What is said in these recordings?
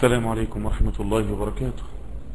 السلام عليكم ورحمة الله وبركاته.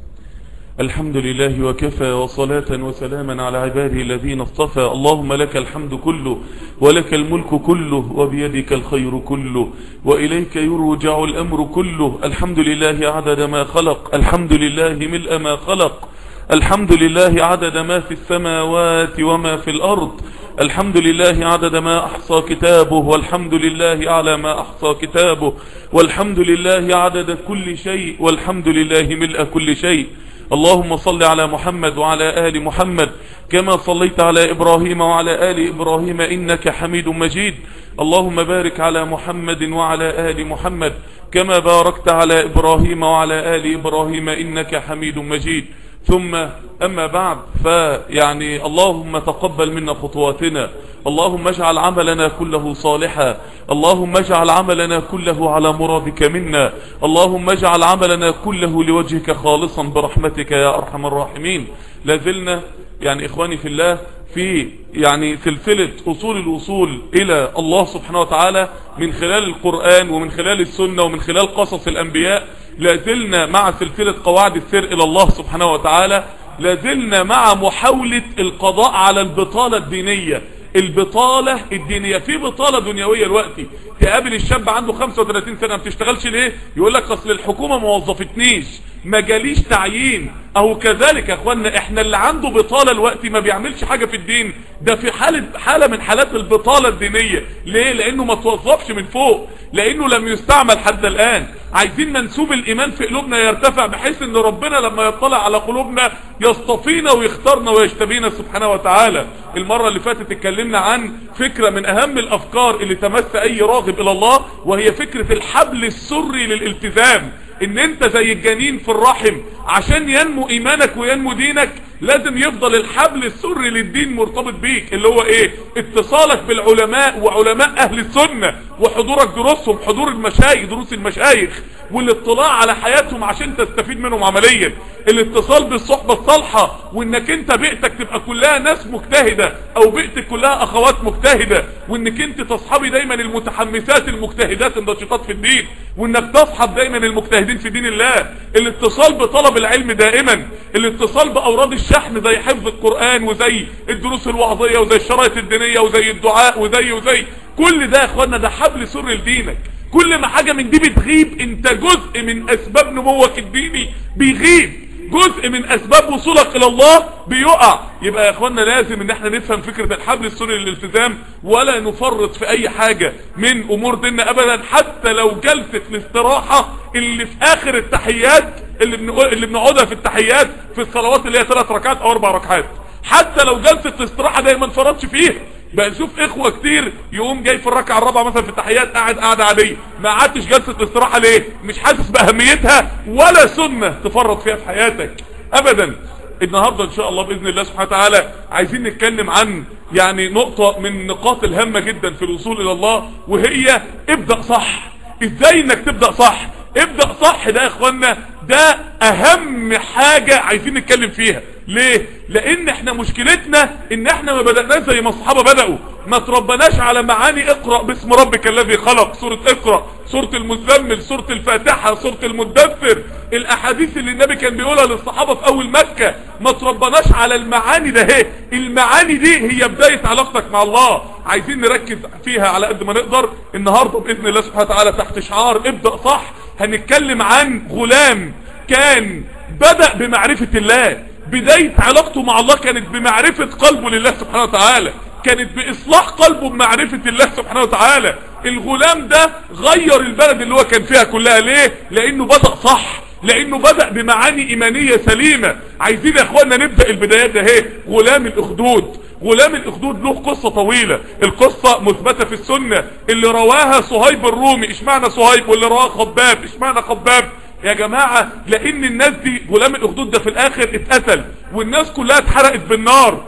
الحمد لله وكفى، وصلاة وسلاما على عباده الذين اصطفى. اللهم لك الحمد كله، ولك الملك كله، وبيدك الخير كله، وإليك يرجع الأمر كله. الحمد لله عدد ما خلق، الحمد لله ملء ما خلق، الحمد لله عدد ما في السماوات وما في الأرض، الحمد لله عدد ما أحصى كتابه، والحمد لله على ما أحصى كتابه، والحمد لله عدد كل شيء، والحمد لله ملء كل شيء. اللهم صل على محمد وعلى آل محمد كما صليت على إبراهيم وعلى آل إبراهيم إنك حميد مجيد. اللهم بارك على محمد وعلى آل محمد كما باركت على إبراهيم وعلى آل إبراهيم إنك حميد مجيد. ثم أما بعد، فيعني اللهم تقبل منا خطواتنا، اللهم اجعل عملنا كله صالحا، اللهم اجعل عملنا كله على مرادك منا، اللهم اجعل عملنا كله لوجهك خالصا برحمتك يا أرحم الراحمين. لازلنا يعني إخواني في الله في يعني سلسلة أصول الوصول إلى الله سبحانه وتعالى من خلال القرآن ومن خلال السنة ومن خلال قصص الأنبياء. لازلنا مع سلسلة قواعد السير إلى الله سبحانه وتعالى، لازلنا مع محاولة القضاء على البطالة الدينية. البطالة الدينية، في بطالة دنيوية الوقت. تقابل الشاب عنده 35 سنة ما بتشتغلش ليه؟ يقول لك اصل الحكومة ما وظفتنيش، ما جاليش تعيين. او كذلك يا اخوانا احنا اللي عنده بطالة الوقت ما بيعملش حاجة في الدين، ده في حالة من حالات البطالة الدينية. ليه؟ لانه ما توظفش من فوق، لانه لم يستعمل حتى الان. عايزين منسوب الايمان في قلوبنا يرتفع، بحيث ان ربنا لما يطلع على قلوبنا يصطفينا ويختارنا ويجتبينا سبحانه وتعالى. المرة اللي فاتت اتكلمنا عن فكرة من اهم الافكار اللي تمس اي راغب الى الله، وهي فكرة الحبل السري للالتزام. ان انت زي الجنين في الرحم، عشان ينمو ايمانك وينمو دينك لازم يفضل الحبل السري للدين مرتبط بيك، اللي هو ايه؟ اتصالك بالعلماء وعلماء اهل السنة، وحضورك دروسهم، حضور المشايخ، دروس المشايخ، والاطلاع على حياتهم عشان تستفيد منهم عمليا. الاتصال بالصحبة الصالحة، وانك انت بيئتك تبقى كلها ناس مجتهدة، او بيئتك كلها اخوات مجتهدة، وانك انت تصحبي دايما المتحمسات المجتهدات النشطات في الدين، وانك تصحب دايما المجتهدين في دين الله. الاتصال بطلب العلم دائما، الاتصال باوراد الشحن زي حفظ القرآن وزي الدروس الوعظية وزي الشرايط الدينية وزي الدعاء وزي كل ده يا اخوانا ده حبل سر لدينك. كل ما حاجة من دي بتغيب، انت جزء من اسباب نموك الديني بيغيب، جزء من اسباب وصولك الى الله بيقع. يبقى يا اخوانا لازم ان احنا نفهم فكرة الحبل السري للالتزام، ولا نفرط في اي حاجة من امور ديننا ابدا. حتى لو جلسة الاستراحة اللي في اخر التحيات اللي بنقعدها في التحيات في الصلوات اللي هي 3 ركعات او 4 ركعات، حتى لو جلسة الاستراحة دايما ما نفرطش فيها. بقى نشوف اخوة كتير يقوم جاي في الركعة الرابعة مثلا في التحيات قاعدة عادية، ما قعدتش جلسة الاستراحة ليه؟ مش حاسس باهميتها، ولا سنة تفرط فيها في حياتك ابدا. النهاردة ان شاء الله باذن الله سبحانه وتعالى عايزين نتكلم عن يعني نقطة من النقاط الهامة جدا في الوصول الى الله، وهي ابدأ صح. ازاي انك تبدأ صح؟ ابدأ صح ده يا اخوانا ده اهم حاجة عايزين نتكلم فيها. ليه؟ لان احنا مشكلتنا ان احنا ما بدأناش زي ما الصحابة بدأوا، ما تربناش على معاني اقرأ باسم ربك الذي خلق، سورة اقرأ، سورة المزمل، سورة الفاتحة، سورة المدثر، الاحاديث اللي النبي كان بيقولها للصحابة في اول مكة. ما تربناش على المعاني ده. هي المعاني دي هي بداية علاقتك مع الله، عايزين نركز فيها على قد ما نقدر. النهاردة بإذن الله سبحانه وتعالى تحت شعار ابدأ صح هنتكلم عن غلام كان بدأ بمعرفة الله، بداية علاقته مع الله كانت بمعرفة قلبه لله سبحانه وتعالى، كانت بإصلاح قلبه بمعرفة الله سبحانه وتعالى. الغلام ده غير البلد اللي هو كان فيها كلها. ليه؟ لأنه بدأ صح، لأنه بدأ بمعاني إيمانية سليمة. عايزين يا اخوانا نبدأ البدايات ده. هي غلام الأخدود. غلام الأخدود له قصة طويلة، القصة مثبتة في السنة، اللي رواها صهيب الرومي. اشمعنى صهيب؟ واللي رواه خباب. اشمعنى خباب يا جماعة؟ لأن الناس دي غلام الأخدود ده في الآخر اتقتل، والناس كلها اتحرقت بالنار.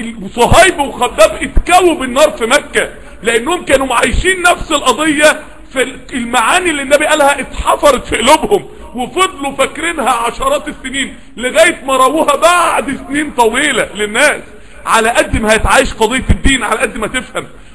صهيب وخباب اتكووا بالنار في مكة، لأنهم كانوا عايشين نفس القضية. في المعاني اللي النبي قالها اتحفرت في قلوبهم، وفضلوا فاكرينها عشرات السنين لغاية ما رووها بعد سنين طويلة للناس. على قد ما هتعيش قضية الدين على قد ما تفهم،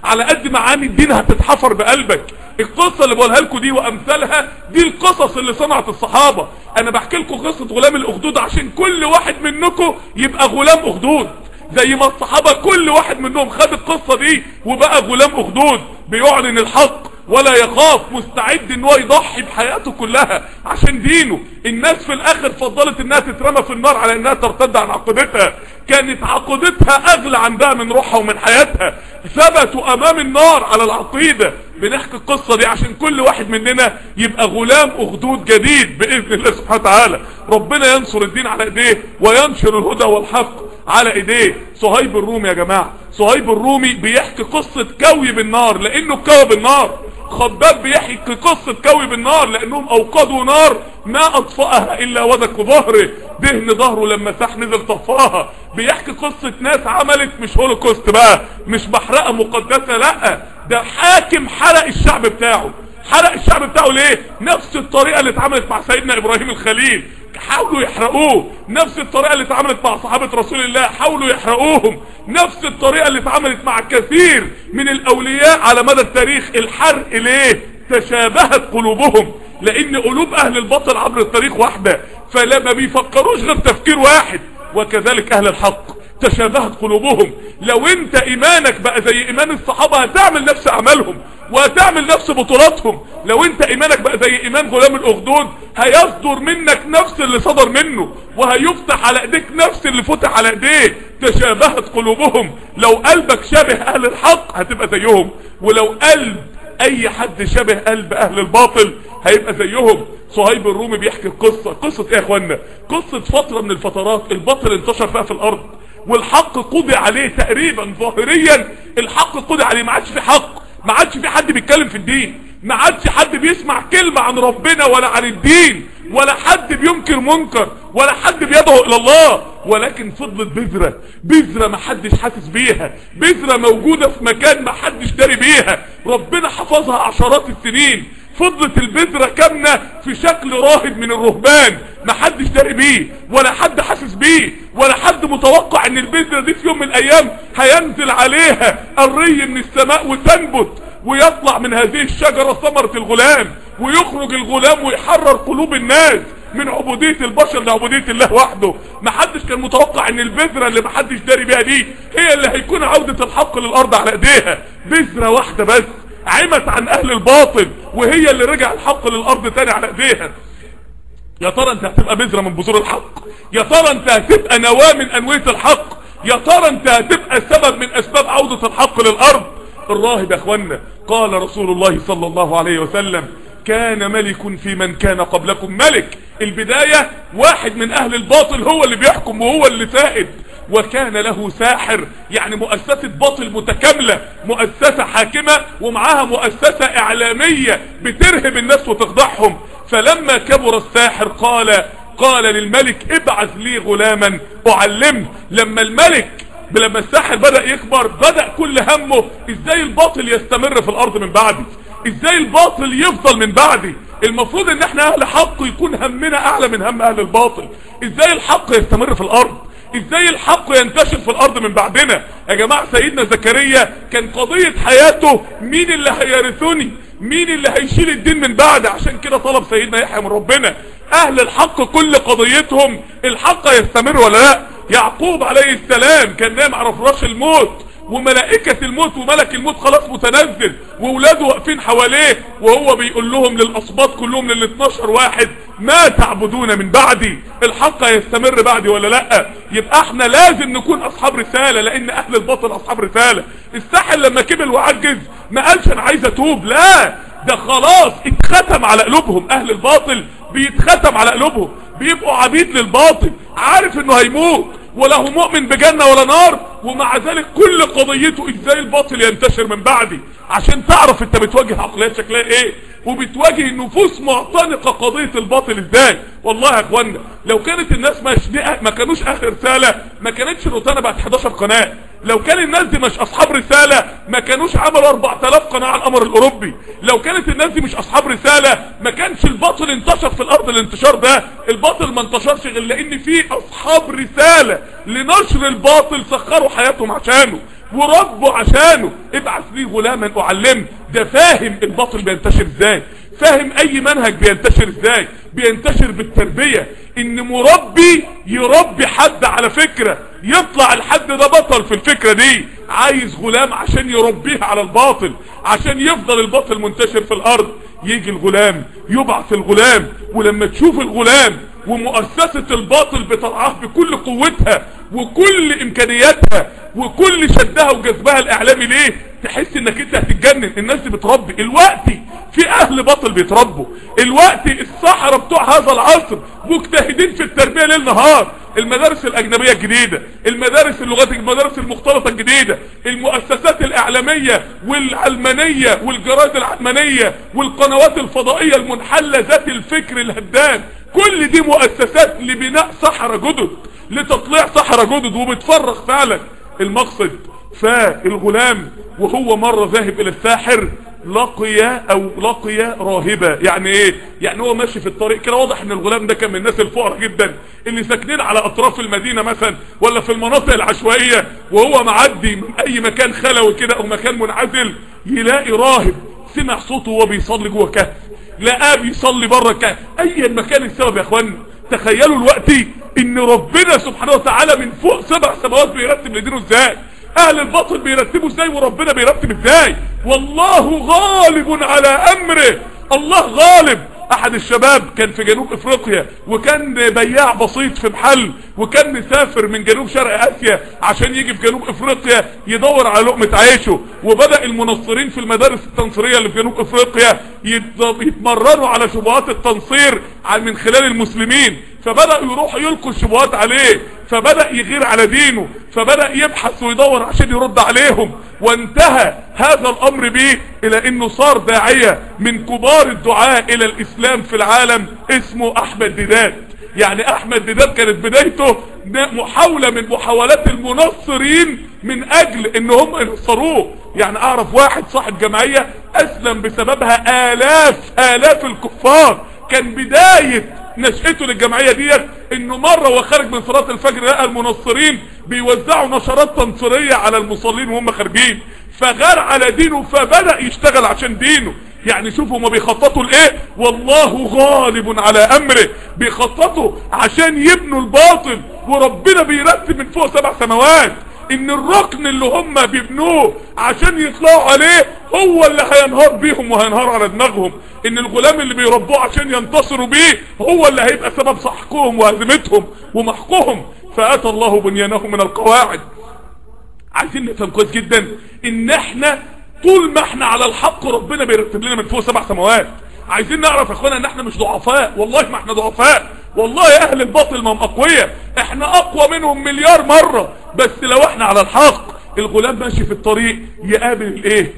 على قد معاني الدين هتتحفر بقلبك. القصة اللي بقولها لكم دي وامثالها دي القصص اللي صنعت الصحابة. انا بحكي لكم قصة غلام الاخدود عشان كل واحد منكم يبقى غلام اخدود، زي ما الصحابة كل واحد منهم خد القصة دي وبقى غلام اخدود بيعلن الحق ولا يخاف، مستعد ان هو يضحي بحياته كلها عشان دينه. الناس في الاخر فضلت انها تترمى في النار على انها ترتد عن عقيدتها، كانت عقيدتها اغلى عندها من روحها ومن حياتها، ثبتوا امام النار على العقيدة. بنحكي القصة دي عشان كل واحد مننا يبقى غلام اخدود جديد باذن الله سبحانه وتعالى. ربنا ينصر الدين على ايديه وينشر الهدى والحق على ايديه. صهيب الرومي يا جماعة، صهيب الرومي بيحكي قصة كوي بالنار لانه كوى بالنار. خباب بيحكي قصة كوي بالنار لانهم اوقدوا نار ما اطفأها الا ودك ظهره، دهن ظهره لما ساح نزل طفاها. بيحكي قصة ناس عملت مش هولوكوست بقى، مش محرقة مقدسة، لا ده حاكم حرق الشعب بتاعه. حرق الشعب بتاعه ليه؟ نفس الطريقة اللي اتعملت مع سيدنا ابراهيم الخليل، حاولوا يحرقوه. نفس الطريقة اللي اتعملت مع صحابة رسول الله، حاولوا يحرقوهم. نفس الطريقة اللي اتعملت مع كثير من الاولياء على مدى التاريخ. الحرق ليه؟ تشابهت قلوبهم، لان قلوب اهل الباطل عبر التاريخ واحدة، فلما بيفكروش غير تفكير واحد. وكذلك اهل الحق تشابهت قلوبهم. لو انت ايمانك بقى زي ايمان الصحابة هتعمل نفس اعمالهم وهتعمل نفس بطولاتهم. لو انت ايمانك بقى زي ايمان غلام الاخدود هيصدر منك نفس اللي صدر منه، وهيفتح على ايديك نفس اللي فتح على ايديه. تشابهت قلوبهم. لو قلبك شبه اهل الحق هتبقى زيهم، ولو قلب اي حد شبه قلب اهل الباطل هيبقى زيهم. صهيب الرومي بيحكي قصة ايه يا اخوانا؟ قصة فترة من الفترات الباطل انتشر فيها في الارض والحق قضي عليه تقريبا ظاهريا. الحق قضي عليه، ما عادش في حق، ما عادش في حد بيتكلم في الدين، ما عادش حد بيسمع كلمة عن ربنا ولا عن الدين، ولا حد بينكر منكر، ولا حد بيدعو الى الله. ولكن فضلت بذرة ما حدش حاسس بيها، بذرة موجودة في مكان ما حدش داري بيها، ربنا حفظها عشرات السنين. فضلت البذرة كامنة في شكل راهب من الرهبان، ما حدش داري بيه ولا حد حاسس بيه، ولا حد متوقع ان البذرة دي في يوم من الايام هينزل عليها الري من السماء وتنبت، ويطلع من هذه الشجرة ثمرة الغلام، ويخرج الغلام ويحرر قلوب الناس من عبودية البشر لعبودية الله وحده. ما حدش كان متوقع ان البذرة اللي ما حدش داري بيها دي هي اللي هيكون عودة الحق للارض على ايديها. بذرة واحدة بس عمت عن اهل الباطل وهي اللي رجع الحق للارض تاني على ايديها. يا ترى انت هتبقى بذرة من بذور الحق؟ يا ترى انت هتبقى نواة من انوية الحق؟ يا ترى انت هتبقى سبب من اسباب عودة الحق للارض؟ الراهب يا اخوانا، قال رسول الله صلى الله عليه وسلم: كان ملك في من كان قبلكم. ملك البداية واحد من اهل الباطل هو اللي بيحكم وهو اللي سائد، وكان له ساحر، يعني مؤسسة باطل متكاملة، مؤسسة حاكمة ومعاها مؤسسة اعلامية بترهب الناس وتخضعهم. فلما كبر الساحر قال للملك: ابعث لي غلاما اعلمه. لما الساحر بدأ يكبر، بدأ كل همه ازاي الباطل يستمر في الارض من بعدي، ازاي الباطل يفضل من بعدي. المفروض ان احنا اهل حق يكون همنا اعلى من هم اهل الباطل. ازاي الحق يستمر في الارض، ازاي الحق ينتشر في الارض من بعدنا. يا جماعة سيدنا زكريا كان قضية حياته مين اللي هيرثني، مين اللي هيشيل الدين من بعد. عشان كده طلب سيدنا يحيى من ربنا. اهل الحق كل قضيتهم الحق يستمر ولا لا. يعقوب عليه السلام كان نايم على فراش الموت، وملائكة الموت وملك الموت خلاص متنزل، واولاده واقفين حواليه، وهو بيقول لهم للأصباط كلهم لل12 واحد: ما تعبدون من بعدي؟ الحق يستمر بعدي ولا لا؟ يبقى احنا لازم نكون اصحاب رسالة، لان اهل الباطل اصحاب رسالة. الساحر لما كبر وعجز ما قالش انا عايز اتوب، لا، ده خلاص اتختم على قلوبهم. اهل الباطل بيتختم على قلوبهم، بيبقوا عبيد للباطل، عارف انه هيموت ولا هو مؤمن بجنة ولا نار، ومع ذلك كل قضيته ازاي الباطل ينتشر من بعدي. عشان تعرف انت بتواجه عقليات شكلها ايه، وبتواجه النفوس معتنقة قضية الباطل ازاي. والله يا اخوانا لو كانت الناس ما كانوش اخر رسالة ما كانتش روتانا بقت 11 قناة. لو كان الناس دي مش اصحاب رسالة ما كانوش عملوا 4000 قناة على القمر الاوروبي. لو كانت الناس دي مش اصحاب رسالة ما كانش الباطل انتشر في الارض الانتشار ده. الباطل ما انتشرش غير لان في اصحاب رسالة لنشر الباطل سخروا حياتهم عشانه. وربه عشانه. ابعث لي غلاما اعلمه. ده فاهم الباطل بينتشر ازاي، فاهم اي منهج بينتشر ازاي. بينتشر بالتربية، ان مربي يربي حد على فكرة، يطلع الحد ده بطل في الفكرة دي. عايز غلام عشان يربيه على الباطل، عشان يفضل الباطل منتشر في الارض. يجي الغلام، يبعث الغلام، ولما تشوف الغلام ومؤسسة الباطل بترعاه بكل قوتها وكل امكانياتها وكل شدها وجذبها الاعلامي ليه، تحس انك انت هتتجنن. الناس دي بتربي الوقتي، في اهل باطل بيتربوا الوقتي. الصحراء بتوع هذا العصر مجتهدين في التربية ليل نهار. المدارس الاجنبية الجديدة، المدارس اللغات، المدارس المختلطة الجديدة، المؤسسات الاعلامية والعلمانية والجرائد العلمانية والقنوات الفضائية المنحلة ذات الفكر الهدام، كل دي مؤسسات لبناء صحراء جدد، لتطليع صحراء جدد، وبتفرغ فعلا المقصد. فالغلام وهو مرة ذاهب الى الساحر لقي راهبة. يعني ايه؟ يعني هو ماشي في الطريق كده، واضح ان الغلام ده كان من الناس الفقراء جدا اللي ساكنين على اطراف المدينة مثلا ولا في المناطق العشوائية، وهو معدي من اي مكان خلوي كده او مكان منعزل يلاقي راهب. سمع صوته وهو بيصلي جوه كهف، لقاه بيصلي بره كهف. ايا مكان السبب يا اخوانا، تخيلوا الوقت ان ربنا سبحانه وتعالى من فوق 7 سماوات بيرتب لدينه ازاي، اهل الباطل بيرتبوا ازاي، وربنا بيرتب ازاي. والله غالب على امره، الله غالب. احد الشباب كان في جنوب افريقيا، وكان بياع بسيط في محل، وكان مسافر من جنوب شرق اسيا عشان يجي في جنوب افريقيا يدور على لقمة عيشه. وبدأ المنصرين في المدارس التنصيرية اللي في جنوب افريقيا يتمرنوا على شبهات التنصير من خلال المسلمين، فبدأوا يروحوا يلقوا الشبهات عليه، فبدأ يغير على دينه، فبدأ يبحث ويدور عشان يرد عليهم. وانتهى هذا الامر به الى انه صار داعية من كبار الدعاء الى الاسلام في العالم، اسمه احمد ديدات. يعني احمد ديدات كانت بدايته محاولة من محاولات المنصرين من اجل ان هم ينصروه. يعني اعرف واحد صاحب جمعية اسلم بسببها الاف الكفار. كان بداية نشأته للجمعية ديت انه مرة وخارج من صلاة الفجر لقى المنصرين بيوزعوا نشرات تنصيرية على المصلين وهم خارجين، فغار على دينه، فبدأ يشتغل عشان دينه. يعني شوفوا ما بيخططوا لايه، والله غالب على امره. بيخططوا عشان يبنوا الباطل، وربنا بيرتب من فوق 7 سماوات ان الركن اللي هم بيبنوه عشان يطلعوا عليه هو اللي هينهار بيهم وهينهار على دماغهم. ان الغلام اللي بيربوه عشان ينتصروا بيه هو اللي هيبقى سبب سحقهم وهزيمتهم ومحقهم. فاتى الله بنيانهم من القواعد. عايزين نفهم كويس جدا ان احنا طول ما احنا على الحق ربنا بيرتب لنا من فوق 7 سماوات. عايزين نعرف يا اخوانا ان احنا مش ضعفاء، والله ما احنا ضعفاء، والله اهل الباطل ما هم اقوياء، احنا اقوى منهم مليار مرة. بس لو احنا على الحق، الغلام ماشي في الطريق يقابل الايه،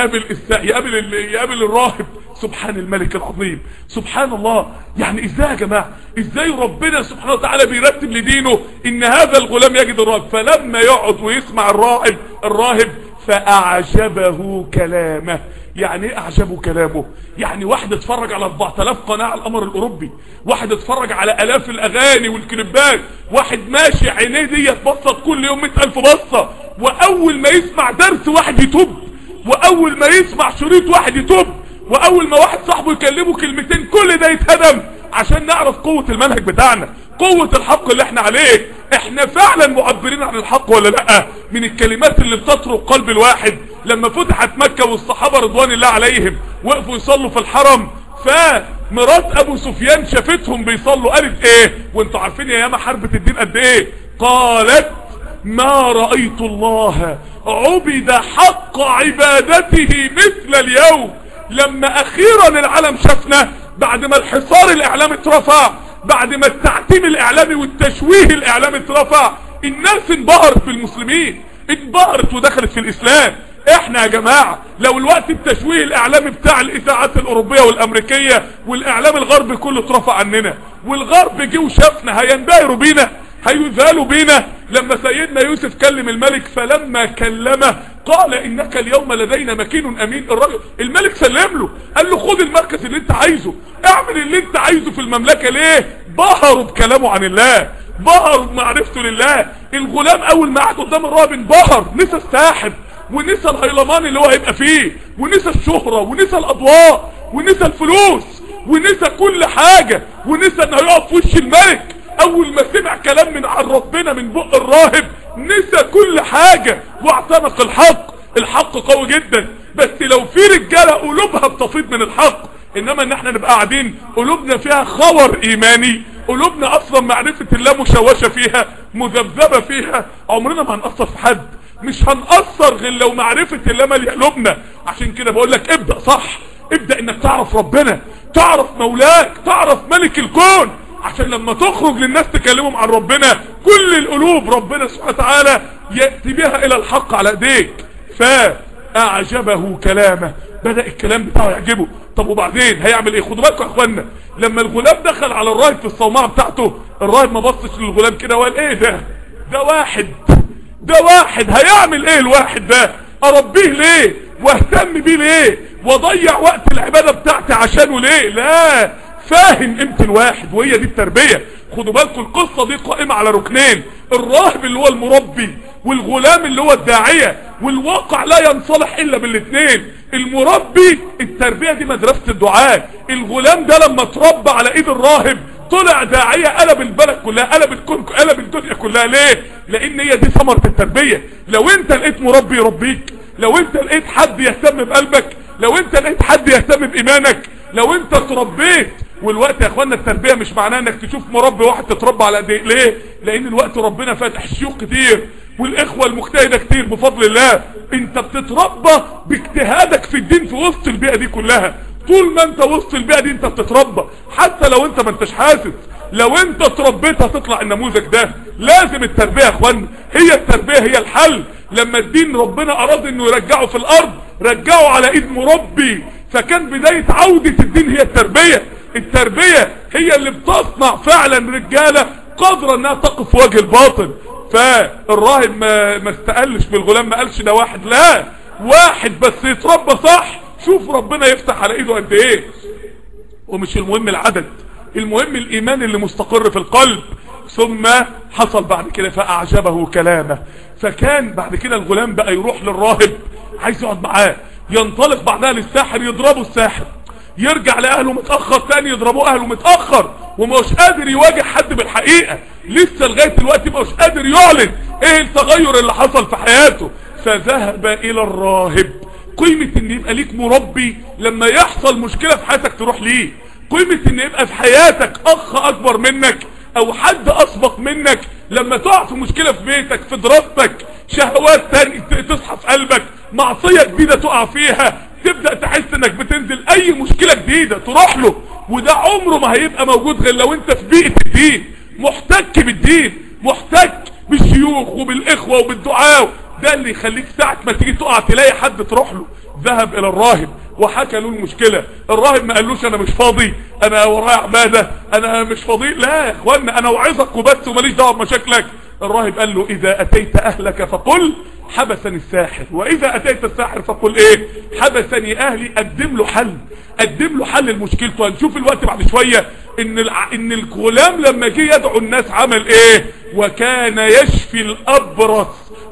يقابل الراهب. سبحان الملك العظيم، سبحان الله. يعني ازاي يا جماعة، ازاي ربنا سبحانه وتعالى بيرتب لدينه ان هذا الغلام يجد الراهب. فلما يقعد ويسمع الراهب فاعجبه كلامه. يعني ايه اعجبه كلامه؟ يعني واحد اتفرج على 4000 قناة على القمر الاوروبي، واحد اتفرج على الاف الاغاني والكليبات، واحد ماشي عينيه دي بصت كل يوم 100,000 بصة، واول ما يسمع درس واحد يتوب، واول ما يسمع شريط واحد يتوب، واول ما واحد صاحبه يكلمه كلمتين كل ده يتهدم. عشان نعرف قوة المنهج بتاعنا، قوة الحق اللي احنا عليه. احنا فعلا معبرين عن الحق ولا لا؟ من الكلمات اللي بتطرق قلب الواحد لما فتحت مكة والصحابة رضوان الله عليهم وقفوا يصلوا في الحرم، فمرات ابو سفيان شافتهم بيصلوا قالت ايه؟ وانتوا عارفين يا ياما حربة الدين قد ايه؟ قالت ما رأيت الله عبد حق عبادته مثل اليوم. لما اخيرا العالم شافنا، بعد ما الحصار الاعلامي اترفع، بعد ما التعتيم الاعلامي والتشويه الاعلامي اترفع، الناس انبهرت بالمسلمين، انبهرت ودخلت في الاسلام. احنا يا جماعة لو الوقت التشويه الاعلامي بتاع الاذاعات الاوروبية والامريكية والاعلام الغربي كله اترفع عننا، والغرب جه وشافنا، هينبهروا بينا، هيذهلوا بينا. لما سيدنا يوسف كلم الملك، فلما كلمه قال انك اليوم لدينا مكين امين. الراجل الملك سلم له، قال له خد المركز اللي انت عايزه، اعمل اللي انت عايزه في المملكة. ليه؟ بهروا بكلامه عن الله، بهروا بمعرفته لله. الغلام اول ما قعد قدام الراهب انبهر، نسى الساحب ونسى الهيلمان اللي هو هيبقى فيه، ونسى الشهرة ونسى الاضواء ونسى الفلوس ونسى كل حاجة، ونسى انه هيقف في وش الملك. اول ما سمع كلام من عن ربنا من بق الراهب نسى كل حاجة واعتنق الحق. الحق قوي جدا، بس لو في رجالة قلوبها بتفيض من الحق، انما ان احنا نبقى قاعدين قلوبنا فيها خور ايماني، قلوبنا اصلا معرفة الله مشوشة فيها مذبذبة فيها، عمرنا ما هنأثر في حد. مش هنأثر غير لو معرفة الله مالية قلوبنا. عشان كده بقول لك ابدأ صح، ابدأ انك تعرف ربنا، تعرف مولاك، تعرف ملك الكون، عشان لما تخرج للناس تكلمهم عن ربنا كل القلوب ربنا سبحانه وتعالى يأتي بها الى الحق على ايديك. فاعجبه كلامه، بدأ الكلام بتاعه يعجبه. طب وبعدين هيعمل ايه؟ خدوا بالكم يا اخوانا، لما الغلام دخل على الراهب في الصومعه بتاعته، الراهب ما بصش للغلام كده وقال ايه ده واحد هيعمل ايه الواحد ده؟ اربيه ليه واهتم بيه ليه واضيع وقت العبادة بتاعتي عشانه ليه؟ لا، فاهم قيمة الواحد، وهي دي التربية. خدوا بالكم القصة دي قائمة على ركنين، الراهب اللي هو المربي والغلام اللي هو الداعية، والواقع لا ينصلح الا بالاثنين. المربي التربية دي مدرسة الدعاء، الغلام ده لما اتربى على ايد الراهب طلع داعية، قلب البلد كلها، قلب الكون، قلب الدنيا كلها. ليه؟ لان هي دي ثمرة التربية. لو انت لقيت مربي يربيك، لو انت لقيت حد يهتم بقلبك، لو انت لقيت حد يهتم بايمانك، لو انت اتربيت. والوقت يا اخوانا التربية مش معناه انك تشوف مربي واحد تتربى على ايديه. ليه؟ لان الوقت ربنا فاتح الشيوخ كتير والاخوة المجتهدة كتير بفضل الله. انت بتتربى باجتهادك في الدين في وسط البيئة دي كلها. طول ما انت وسط البيئة دي انت بتتربى، حتى لو انت ما انتش حاسس. لو انت اتربيت هتطلع النموذج ده. لازم التربية يا اخوانا، هي التربية هي الحل. لما الدين ربنا اراد انه يرجعه في الارض رجعه على ايد مربي، فكان بداية عودة الدين هي التربية. التربية هي اللي بتصنع فعلا رجالة قادرة انها تقف في وجه الباطل. فالراهب ما استقلش بالغلام، ما قالش ده واحد، لا، واحد بس يتربى صح، شوف ربنا يفتح على ايده قد ايه. ومش المهم العدد، المهم الايمان اللي مستقر في القلب. ثم حصل بعد كده فاعجبه كلامه، فكان بعد كده الغلام بقى يروح للراهب عايز يقعد معاه، ينطلق بعدها للساحر يضربه الساحر، يرجع لاهله متاخر تاني يضربوه اهله متاخر، ومش قادر يواجه حد بالحقيقه، لسه لغايه دلوقتي مش قادر يعلن ايه التغير اللي حصل في حياته. فذهب الى الراهب. قيمه ان يبقى ليك مربي لما يحصل مشكله في حياتك تروح ليه، قيمه ان يبقى في حياتك اخ اكبر منك او حد اسبق منك، لما تقع في مشكله في بيتك، في دراستك، شهوات تاني تصحى في قلبك، معصيه جديده تقع فيها، تبدأ تحس انك بتنزل اي مشكلة جديدة تروح له. وده عمره ما هيبقى موجود غير لو انت في بيئة الدين، محتك بالدين، محتك بالشيوخ وبالاخوة وبالدعاء. ده اللي يخليك ساعة ما تيجي تقع تلاقي حد تروح له. ذهب الى الراهب وحكى له المشكلة. الراهب ما قالوش انا مش فاضي، انا ورايا عبادة، انا مش فاضي، لا يا اخوانا انا وعظك وبس وماليش دعوة بمشاكلك. الراهب قال له اذا اتيت اهلك فقل حبسني الساحر، واذا اتيت الساحر فقل ايه؟ حبسني اهلي. قدم له حل، قدم له حل لمشكلته. هنشوف الوقت بعد شوية ان الغلام لما جه يدعو الناس عمل ايه؟ وكان يشفي الابرص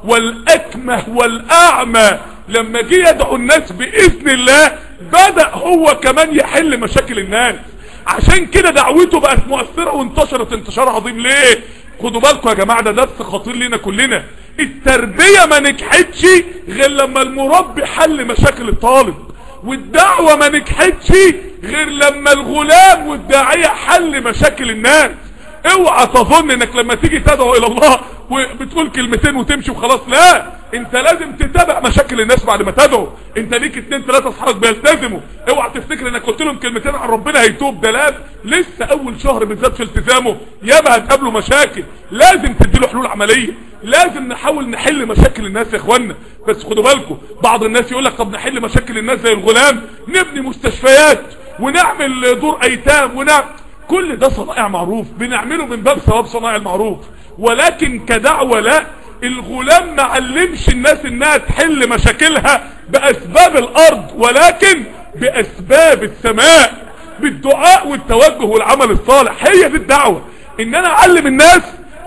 والاكمه والاعمى. لما جه يدعو الناس باذن الله بدأ هو كمان يحل مشاكل الناس. عشان كده دعوته بقت مؤثرة وانتشرت انتشار عظيم. ليه؟ خدوا بالكم يا جماعة، ده درس خطير لينا كلنا. التربية ما نجحتش غير لما المربي حل مشاكل الطالب، والدعوة ما نجحتش غير لما الغلام والداعية حل مشاكل الناس. اوعى تظن انك لما تيجي تدعو الى الله وبتقول كلمتين وتمشي وخلاص، لا، انت لازم تتابع مشاكل الناس بعد ما تدعو. انت ليك 2 3 اصحابك بيلتزموا، اوعى تفتكر انك قلت لهم كلمتين عن ربنا هيتوب. ده لا، لسه اول شهر بالذات في التزامه ياما هتقابله مشاكل، لازم تديله حلول عمليه، لازم نحاول نحل مشاكل الناس يا اخوانا. بس خدوا بالكم، بعض الناس يقول لك طب نحل مشاكل الناس زي الغلام، نبني مستشفيات ونعمل دور ايتام ونعمل، كل ده صنائع معروف بنعمله من باب ثواب صنائع المعروف، ولكن كدعوة لا. الغلام ما علمش الناس انها تحل مشاكلها باسباب الارض، ولكن باسباب السماء، بالدعاء والتوجه والعمل الصالح. هي دي الدعوة، ان انا اعلم الناس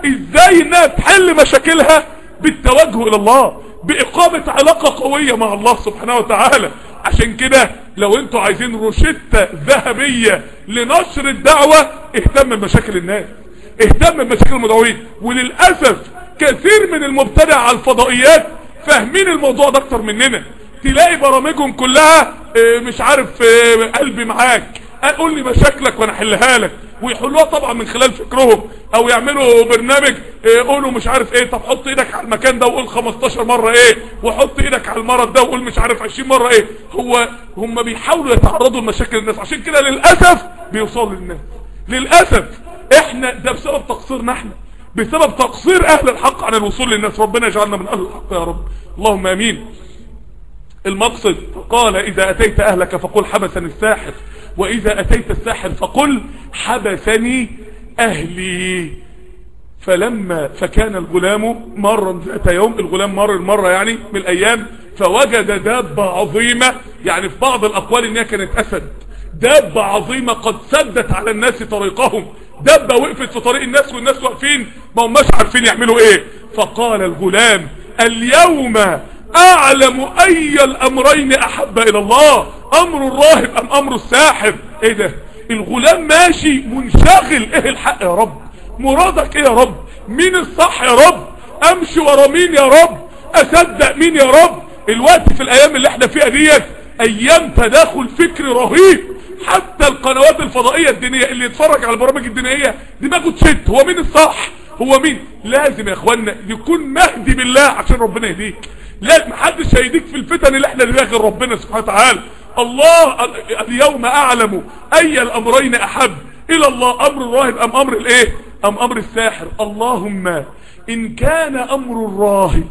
ازاي انها تحل مشاكلها؟ بالتوجه الى الله، باقامة علاقة قوية مع الله سبحانه وتعالى. عشان كده لو انتوا عايزين روشتة ذهبية لنشر الدعوة، اهتم بمشاكل الناس، اهتم بمشاكل المدعوين. وللأسف كثير من المبتدع على الفضائيات فاهمين الموضوع ده اكتر مننا. تلاقي برامجهم كلها مش عارف قلبي معاك، قول لي مشاكلك وانا احلها لك، ويحلوها طبعا من خلال فكرهم. او يعملوا برنامج قولوا مش عارف ايه، طب حط ايدك على المكان ده وقول 15 مرة ايه، وحط ايدك على المرض ده وقول مش عارف 20 مرة ايه. هم بيحاولوا يتعرضوا لمشاكل الناس، عشان كده للأسف بيوصلوا للناس. للأسف احنا ده بسبب تقصيرنا، احنا بسبب تقصير اهل الحق عن الوصول للناس. ربنا يجعلنا من اهل الحق يا رب، اللهم امين. المقصد قال اذا اتيت اهلك فقل حبسني الساحر، واذا اتيت الساحر فقل حبسني اهلي. فكان الغلام مرا ذات يوم، الغلام مر المرة يعني من الايام، فوجد دابة عظيمة، يعني في بعض الاقوال انها كانت اسد، دابة عظيمة قد سدت على الناس طريقهم، دابة وقفت في طريق الناس والناس واقفين ما هماش عارفين يعملوا ايه. فقال الغلام اليوم اعلم اي الامرين احب الى الله، امر الراهب ام امر الساحر. ايه ده؟ الغلام ماشي منشغل، ايه الحق يا رب؟ مرادك ايه يا رب؟ مين الصح يا رب؟ امشي ورا مين يا رب؟ اصدق مين يا رب؟ الوقت في الايام اللي احنا فيها ديت ايام تداخل فكري رهيب. حتى القنوات الفضائية الدينية اللي يتفرج على البرامج الدينية دماغه تشت، هو مين الصح؟ هو مين؟ لازم يا اخوانا يكون مهدي بالله عشان ربنا يهديك. لا محدش هيديك في الفتن اللي احنا غير ربنا سبحانه وتعالى. الله اليوم اعلم اي الامرين احب الى الله، امر الراهب ام امر الايه؟ ام امر الساحر. اللهم ان كان امر الراهب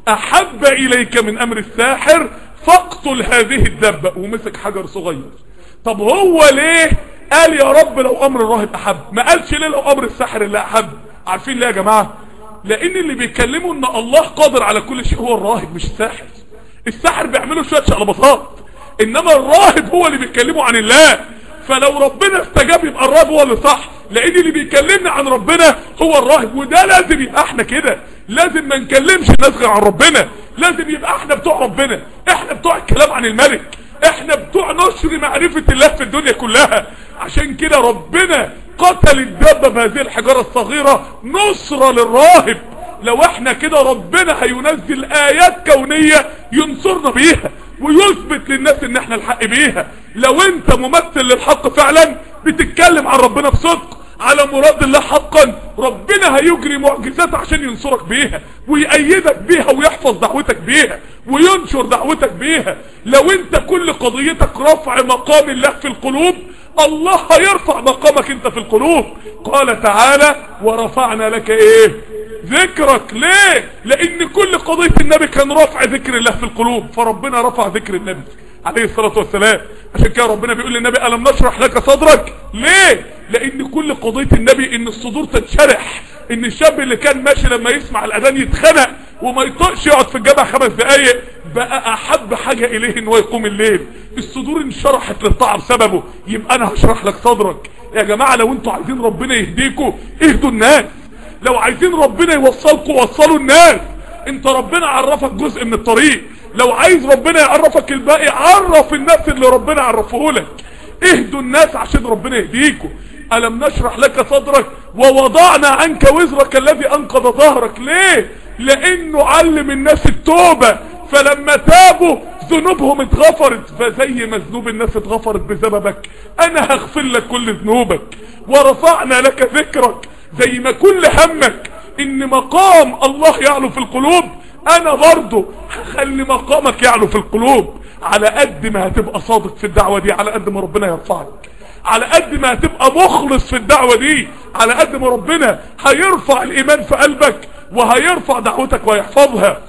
احب اليك من امر الساحر فاقتل هذه الدبة. ومسك حجر صغير. طب هو ليه قال يا رب لو امر الراهب احب؟ ما قالش ليه لو امر الساحر اللي احب؟ عارفين ليه يا جماعة؟ لان اللي بيتكلموا ان الله قادر على كل شيء هو الراهب مش الساحر. الساحر بيعملوا شوية شقلباطات، انما الراهب هو اللي بيتكلموا عن الله. فلو ربنا استجاب يبقى الراهب هو اللي صح، لان اللي بيكلمنا عن ربنا هو الراهب. وده لازم يبقى احنا كده، لازم ما نكلمش الناس غير عن ربنا، لازم يبقى احنا بتوع ربنا، احنا بتوع الكلام عن الملك، احنا بتوع نشر معرفة الله في الدنيا كلها. عشان كده ربنا قتل الدابة بهذه الحجارة الصغيرة نصرة للراهب. لو احنا كده ربنا هينزل ايات كونية ينصرنا بيها ويثبت للناس ان احنا الحق بيها. لو انت ممثل للحق فعلا بتتكلم عن ربنا بصدق على مراد الله حقا، ربنا هيجري معجزات عشان ينصرك بيها ويأيدك بيها ويحفظ دعوتك بيها وينشر دعوتك بيها. لو انت كل قضيتك رفع مقام الله في القلوب، الله هيرفع مقامك انت في القلوب. قال تعالى ورفعنا لك ايه؟ ذكرك. ليه؟ لان كل قضية النبي كان رفع ذكر الله في القلوب، فربنا رفع ذكر النبي عليه الصلاة والسلام. عشان كده ربنا بيقول للنبي ألم نشرح لك صدرك. ليه؟ لان كل قضية النبي ان الصدور تتشرح، ان الشاب اللي كان ماشي لما يسمع الاذان يتخنق وما يطقش يقعد في الجامع 5 دقايق بقى احب حاجة اليه ان هو يقوم الليل. الصدور انشرحت للطاعة بسببه. يبقى انا هشرح لك صدرك. يا جماعة لو انتوا عايزين ربنا يهديكوا اهدوا الناس، لو عايزين ربنا يوصلكوا وصلوا الناس. انت ربنا عرفك جزء من الطريق، لو عايز ربنا يعرفك الباقي عرف الناس اللي ربنا عرفه لك. اهدوا الناس عشان ربنا يهديكوا. ألم نشرح لك صدرك ووضعنا عنك وزرك الذي أنقض ظهرك. ليه؟ لأنه علم الناس التوبة، فلما تابوا ذنوبهم اتغفرت. فزي ما ذنوب الناس اتغفرت بسببك أنا هغفر لك كل ذنوبك. ورفعنا لك ذكرك، زي ما كل همك إن مقام الله يعلو في القلوب، أنا برضو هخلي مقامك يعلو في القلوب. على قد ما هتبقى صادق في الدعوة دي على قد ما ربنا يرفعك، على قد ما هتبقى مخلص في الدعوة دي على قد ما ربنا هيرفع الإيمان في قلبك وهيرفع دعوتك ويحفظها.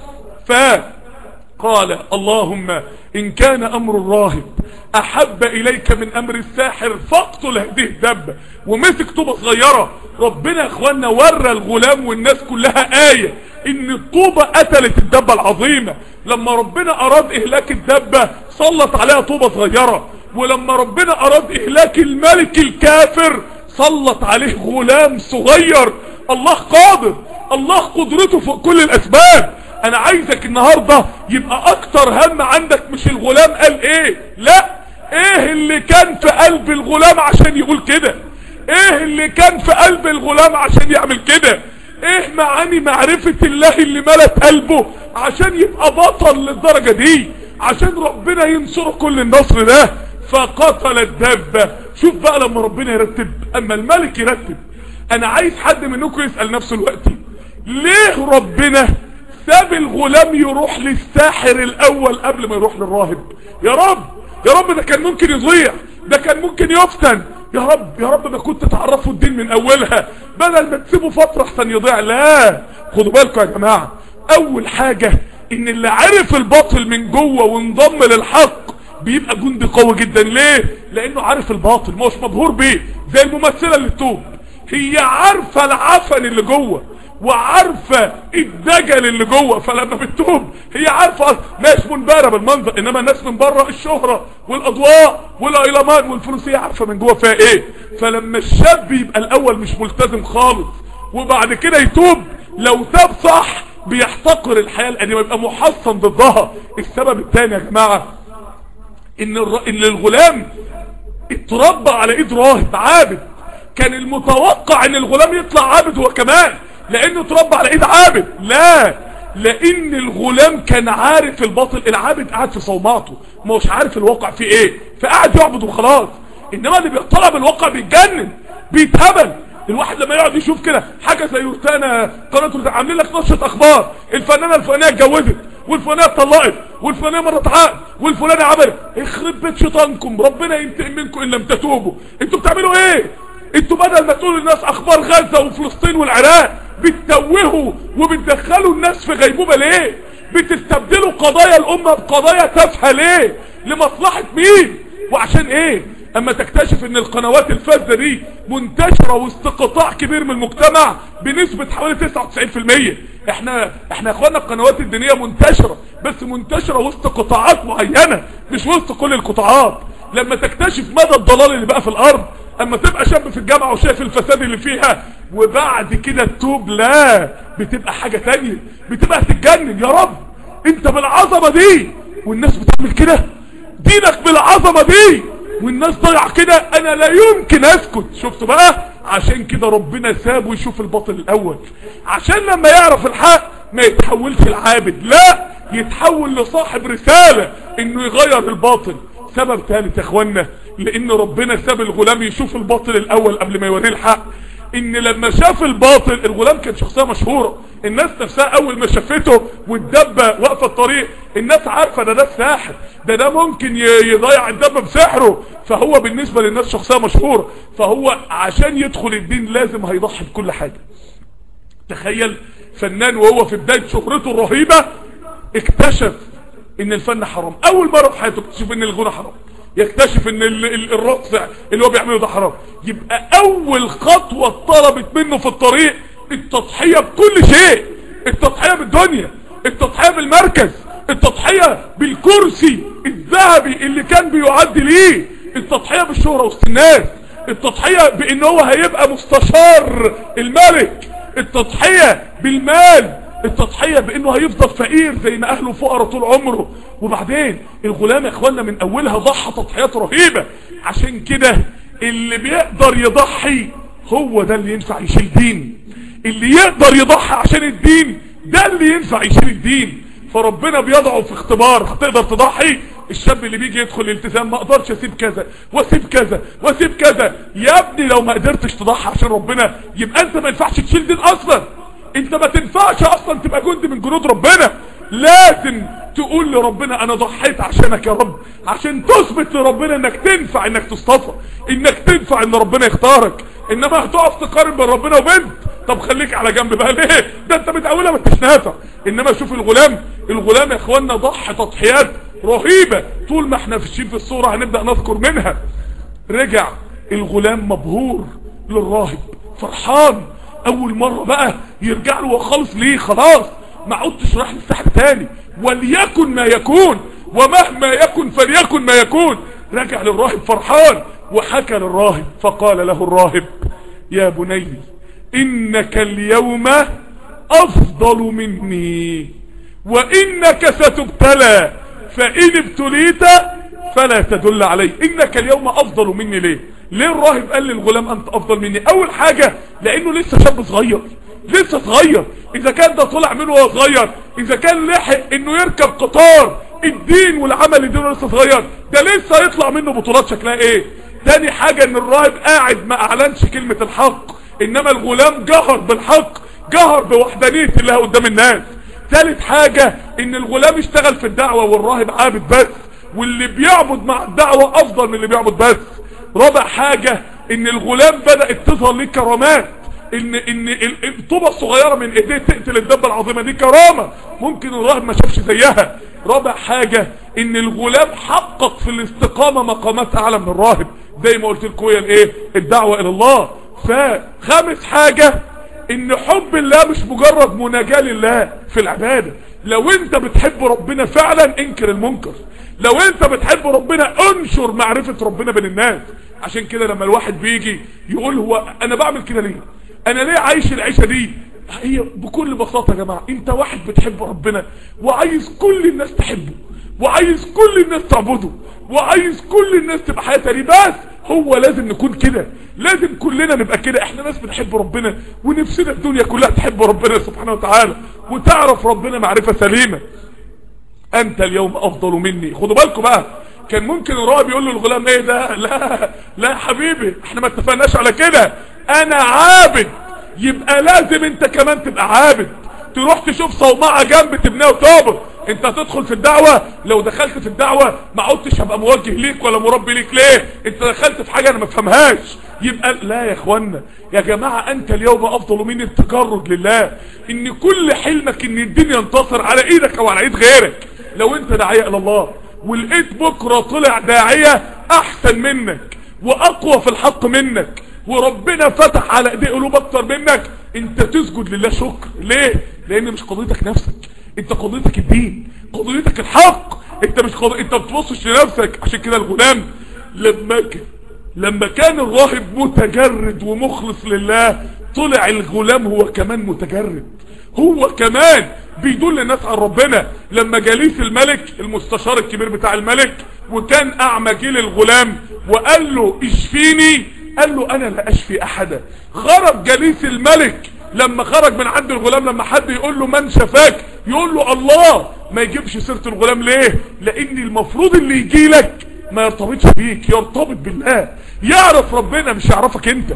فقال اللهم إن كان أمر الراهب أحب إليك من أمر الساحر فاقتل هذه الدبة. ومسك طوبة صغيرة. ربنا يا اخوانا ورى الغلام والناس كلها آية إن الطوبة قتلت الدبة العظيمة. لما ربنا أراد إهلاك الدبة سلط عليها طوبة صغيرة، ولما ربنا أراد إهلاك الملك الكافر سلط عليه غلام صغير. الله قادر، الله قدرته فوق كل الاسباب. انا عايزك النهاردة يبقى اكتر هم عندك مش الغلام قال ايه، لا، ايه اللي كان في قلب الغلام عشان يقول كده، ايه اللي كان في قلب الغلام عشان يعمل كده، ايه معاني معرفة الله اللي ملت قلبه عشان يبقى بطل للدرجة دي، عشان ربنا ينصره كل النصر ده. فقتل الدابة. شوف بقى لما ربنا يرتب، اما الملك يرتب. انا عايز حد منكم يسأل نفسه دلوقتي، ليه ربنا ساب الغلام يروح للساحر الاول قبل ما يروح للراهب؟ يا رب، يا رب، ده كان ممكن يضيع، ده كان ممكن يفتن، يا رب، يا رب، ما كنت تعرفوا الدين من اولها بدل ما تسيبوا فترة احسن يضيع. لا، خدوا بالكم يا جماعة، اول حاجة ان اللي عرف الباطل من جوه وانضم للحق بيبقى جندي قوي جدا. ليه؟ لانه عارف الباطل، مش مبهور بيه. زي الممثلة اللي تتوب، هي عارفة العفن اللي جوه وعارفة الدجل اللي جوه، فلما بتتوب هي عارفة ناس منبهرة بالمنظر، انما الناس من بره الشهرة والاضواء والايلامان والفلوس هي عارفة من جوه فيها ايه. فلما الشاب يبقى الاول مش ملتزم خالص وبعد كده يتوب، لو تاب صح بيحتقر الحياة القديمة، يبقى محصن ضدها. السبب الثاني يا جماعة ان الغلام اتربى على ايد راهب عابد. كان المتوقع ان الغلام يطلع عابد هو كمان، لانه اتربى على ايد عابد. لا، لان الغلام كان عارف الباطل. العابد قاعد في صومعته مش عارف الواقع فيه ايه، فقاعد يعبد وخلاص. انما اللي بيطلع بالواقع بيتجنن، بيتهبل. الواحد لما يقعد يشوف كده حاجه زي روتانا، قناه روتانا عاملين لك نشره اخبار، الفنانه الفلانيه اتجوزت، والفلانيه اتطلقت، والفلانيه مرت عقد، والفلانيه عملت، يخرب بيت شيطانكم، ربنا ينتقم منكم ان لم تتوبوا. انتوا بتعملوا ايه؟ انتوا بدل ما تقولوا للناس اخبار غزه وفلسطين والعراق بتتوهوا وبتدخلوا الناس في غيبوبه ليه؟ بتستبدلوا قضايا الامه بقضايا تافهه ليه؟ لمصلحه مين؟ وعشان ايه؟ اما تكتشف ان القنوات الفاسده دي منتشره وسط قطاع كبير من المجتمع بنسبه حوالي 99%. احنا يا اخوانا القنوات الدينيه منتشره، بس منتشره وسط قطاعات معينه مش وسط كل القطاعات. لما تكتشف مدى الضلال اللي بقى في الارض، اما تبقى شاب في الجامعه وشايف الفساد اللي فيها وبعد كده تتوب، لا، بتبقى حاجه تانية، بتبقى تتجنن. يا رب، انت بالعظمه دي والناس بتعمل كده، دينك بالعظمه دي والناس ضيع كده، انا لا يمكن اسكت. شفتوا بقى؟ عشان كده ربنا سابه يشوف الباطل الاول، عشان لما يعرف الحق ما يتحولش العابد، لا، يتحول لصاحب رسالة انه يغير الباطل. سبب ثالث يا اخوانا، لان ربنا ساب الغلام يشوف الباطل الاول قبل ما يوريه الحق، ان لما شاف الباطل، الغلام كان شخصية مشهورة، الناس نفسها اول ما شافته والدبة واقفة الطريق الناس عارفة ده الساحر، ده ممكن يضيع الدبة بسحره. فهو بالنسبة للناس شخصية مشهورة، فهو عشان يدخل الدين لازم هيضحي بكل حاجة. تخيل فنان وهو في بداية شهرته الرهيبة اكتشف ان الفن حرام، اول مرة في حياته اكتشف ان الغنى حرام، يكتشف ان الرقص اللي هو بيعمله ده حرام. يبقى اول خطوة طلبت منه في الطريق التضحية بكل شيء، التضحية بالدنيا، التضحية بالمركز، التضحية بالكرسي الذهبي اللي كان بيعد ليه، التضحية بالشهرة وسط الناس، التضحية بان هو هيبقى مستشار الملك، التضحية بالمال، التضحية بانه هيفضل فقير زي ما اهله فقراء طول عمره. وبعدين الغلام يا اخوانا من اولها ضحى تضحيات رهيبة. عشان كده اللي بيقدر يضحي هو ده اللي ينفع يشيل دين، اللي يقدر يضحي عشان الدين ده اللي ينفع يشيل الدين. فربنا بيضعه في اختبار، هتقدر تضحي؟ الشاب اللي بيجي يدخل الالتزام ما اقدرش اسيب كذا واسيب كذا واسيب كذا. يا ابني لو ما قدرتش تضحي عشان ربنا يبقى انت ما ينفعش تشيل دين اصلا، انت ما تنفعش اصلا تبقى جندي من جنود ربنا. لازم تقول لربنا انا ضحيت عشانك يا رب، عشان تثبت لربنا انك تنفع، انك تصطفى، انك تنفع ان ربنا يختارك. انما هتقف تقارن بين ربنا وبنت، طب خليك على جنب بقى ليه؟ ده انت متأولها ما انتش نافع. انما شوف الغلام يا اخوانا ضحى تضحيات رهيبة. طول ما احنا ماشيين في الصورة هنبدأ نذكر منها. رجع الغلام مبهور للراهب فرحان، اول مرة بقى يرجع له وخالص ليه، خلاص ما عدتش راح للسحر تاني، وليكن ما يكون ومهما يكن فليكن ما يكون. رجع للراهب فرحان وحكى للراهب، فقال له الراهب يا بني انك اليوم افضل مني وانك ستبتلى فان ابتليت فلا تدل علي. انك اليوم افضل مني. ليه الراهب قال للغلام انت افضل مني؟ اول حاجة لانه لسه شاب صغير، لسه صغير. اذا كان ده طلع منه وهو صغير، اذا كان لحق انه يركب قطار الدين والعمل الدين لسه صغير، ده لسه هيطلع منه بطولات شكلها ايه. تاني حاجة ان الراهب قاعد ما اعلنش كلمة الحق، انما الغلام جهر بالحق، جهر بوحدانية الله قدام الناس. ثالث حاجة ان الغلام اشتغل في الدعوة والراهب عابد بس، واللي بيعبد مع الدعوة افضل من اللي بيعبد بس. رابع حاجة ان الغلام بدأت تظهر ليه كرامات، ان الطوبة الصغيرة من ايديه تقتل الدبة العظيمة، دي كرامة ممكن الراهب ما شافش زيها. رابع حاجة ان الغلام حقق في الاستقامة مقامات اعلى من الراهب، زي ما قلت لكم الايه الدعوة الى الله. فخامس حاجة ان حب الله مش مجرد مناجاة لله في العبادة. لو انت بتحب ربنا فعلا انكر المنكر، لو انت بتحب ربنا انشر معرفة ربنا بين الناس. عشان كده لما الواحد بيجي يقول هو انا بعمل كده ليه، انا ليه عايش العيشة دي، هي بكل بساطة يا جماعة انت واحد بتحب ربنا وعايز كل الناس تحبه، وعايز كل الناس تعبده، وعايز كل الناس تبقى حياتها ليه. بس هو لازم نكون كده، لازم كلنا نبقى كده. احنا ناس بنحب ربنا ونفسنا الدنيا كلها تحب ربنا سبحانه وتعالى وتعرف ربنا معرفة سليمة. انت اليوم افضل مني. خدوا بالكم بقى، كان ممكن الراهب يقول له الغلام ايه ده، لا يا حبيبي احنا ما اتفقناش على كده، انا عابد، يبقى لازم انت كمان تبقى عابد. تروح تشوف صومعة جنب تبنيه وتعبد. انت هتدخل في الدعوة، لو دخلت في الدعوة ما عدتش هبقى موجه ليك ولا مربي ليك. ليه؟ انت دخلت في حاجة انا ما افهمهاش. يبقى لا يا اخوانا يا جماعة، انت اليوم افضل من التجرد لله، ان كل حلمك ان الدين ينتصر على ايدك او على ايد غيرك. لو انت داعية الى الله ولقيت بكرة طلع داعية احسن منك واقوى في الحق منك وربنا فتح على ايديه قلوب اكتر منك، انت تسجد لله شكر. ليه؟ لان مش قضيتك نفسك، انت قضيتك الدين، قضيتك الحق. انت مش انت بتبصش لنفسك. عشان كده الغلام لما كان الراهب متجرد ومخلص لله، طلع الغلام هو كمان متجرد، هو كمان بيدل الناس على ربنا. لما جليس الملك المستشار الكبير بتاع الملك وكان اعمى جه للغلام وقال له اشفيني، قال له انا لا اشفي احدا. خرج جليس الملك لما خرج من عند الغلام، لما حد يقول له من شفاك يقول له الله، ما يجيبش سيرة الغلام. ليه؟ لان المفروض اللي يجي لك ما يرتبطش بيك، يرتبط بالله، يعرف ربنا مش يعرفك انت،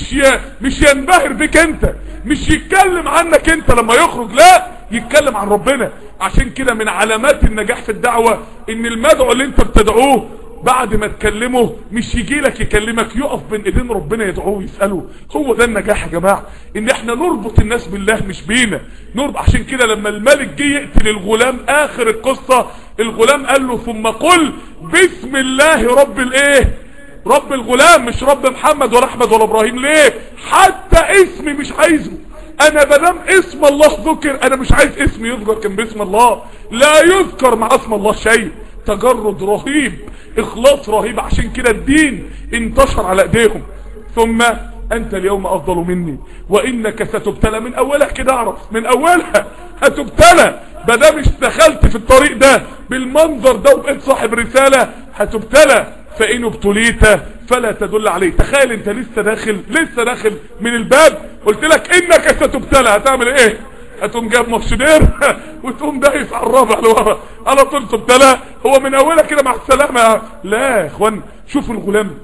مش ينبهر بك انت، مش يتكلم عنك انت لما يخرج، لا يتكلم عن ربنا. عشان كده من علامات النجاح في الدعوة ان المدعو اللي انت بتدعوه بعد ما تكلمه مش يجي لك يكلمك، يقف بين ايدين ربنا يدعوه ويسأله. هو ده النجاح يا جماعة، ان احنا نربط الناس بالله مش بينا نربط. عشان كده لما الملك جه يقتل الغلام اخر القصة، الغلام قال له ثم قل بسم الله رب الايه، رب الغلام، مش رب محمد ولا احمد ولا ابراهيم. ليه؟ حتى اسمي مش عايزه، انا بدام اسم الله ذكر انا مش عايز اسمي يذكر كان باسم الله، لا يذكر مع اسم الله شيء. تجرد رهيب، اخلاص رهيب. عشان كده الدين انتشر على ايديهم. ثم انت اليوم افضل مني وانك ستبتلى. من اولها كده اعرف، من اولها هتبتلى. بدام اشتغلت في الطريق ده بالمنظر ده وبقيت صاحب رسالة هتبتلى. فإن ابتليت فلا تدل عليه. تخيل انت لسه داخل من الباب، قلت لك انك ستبتلى، هتعمل ايه؟ هتقوم جاب مارشدير وتقوم دايس على الرابع لورا على طول تبتلى. هو من اولها كده مع السلامة. لا يا اخوان، شوفوا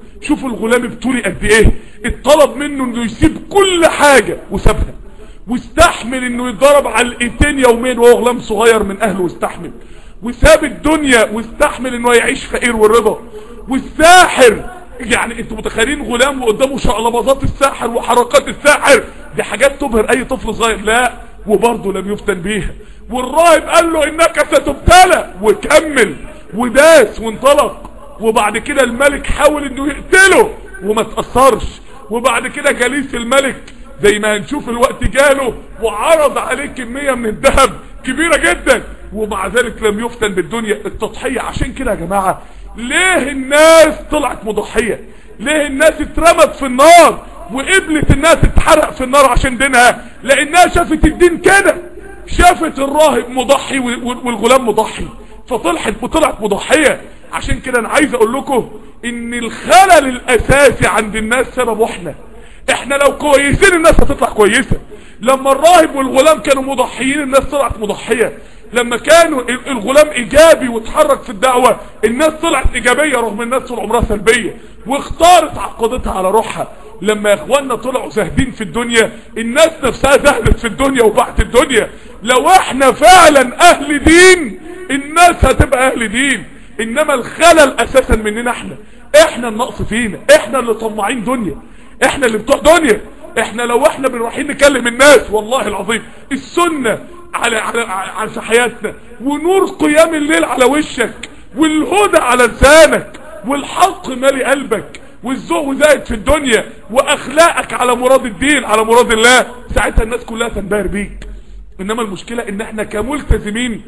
الغلام ابتلي قد ايه. اتطلب منه انه يسيب كل حاجة وسابها، واستحمل انه يتضرب على الايتين يومين وهو غلام صغير من اهله، واستحمل وساب الدنيا واستحمل انه يعيش فقير والرضا. والساحر، يعني انتوا متخيلين غلام وقدامه شقلباظات الساحر وحركات الساحر، دي حاجات تبهر اي طفل صغير. لا، وبرضه لم يفتن بيها. والراهب قال له انك ستبتلى وكمل وداس وانطلق. وبعد كده الملك حاول انه يقتله وما تأثرش. وبعد كده جليس الملك زي ما هنشوف الوقت جاله وعرض عليه كمية من الذهب كبيرة جدا، ومع ذلك لم يفتن بالدنيا. التضحية. عشان كده يا جماعة، ليه الناس طلعت مضحية؟ ليه الناس اترمت في النار؟ وقبلت انها تتحرق في النار عشان دينها، لانها شافت الدين كده، شافت الراهب مضحي والغلام مضحي، فطلعت مضحية. عشان كده انا عايز اقول لكم ان الخلل الاساسي عند الناس سببه احنا لو كويسين الناس هتطلع كويسة. لما الراهب والغلام كانوا مضحيين الناس طلعت مضحية. لما كانوا الغلام ايجابي وتحرك في الدعوة الناس طلعت ايجابية، رغم الناس طول عمرها سلبية واختارت عقيدتها على روحها. لما يا اخواننا طلعوا زاهدين في الدنيا الناس نفسها زهدت في الدنيا وبعت الدنيا. لو احنا فعلا اهل دين الناس هتبقى اهل دين. انما الخلل اساسا مننا احنا النقص فينا، احنا اللي طماعين دنيا، احنا اللي بتوع دنيا. احنا بنروحين نكلم الناس والله العظيم السنة على في حياتنا، ونور قيام الليل على وشك، والهدى على لسانك، والحق مالي قلبك، والذوق زايد في الدنيا، واخلاقك على مراد الدين على مراد الله، ساعتها الناس كلها تنبهر بيك. انما المشكلة ان احنا كملتزمين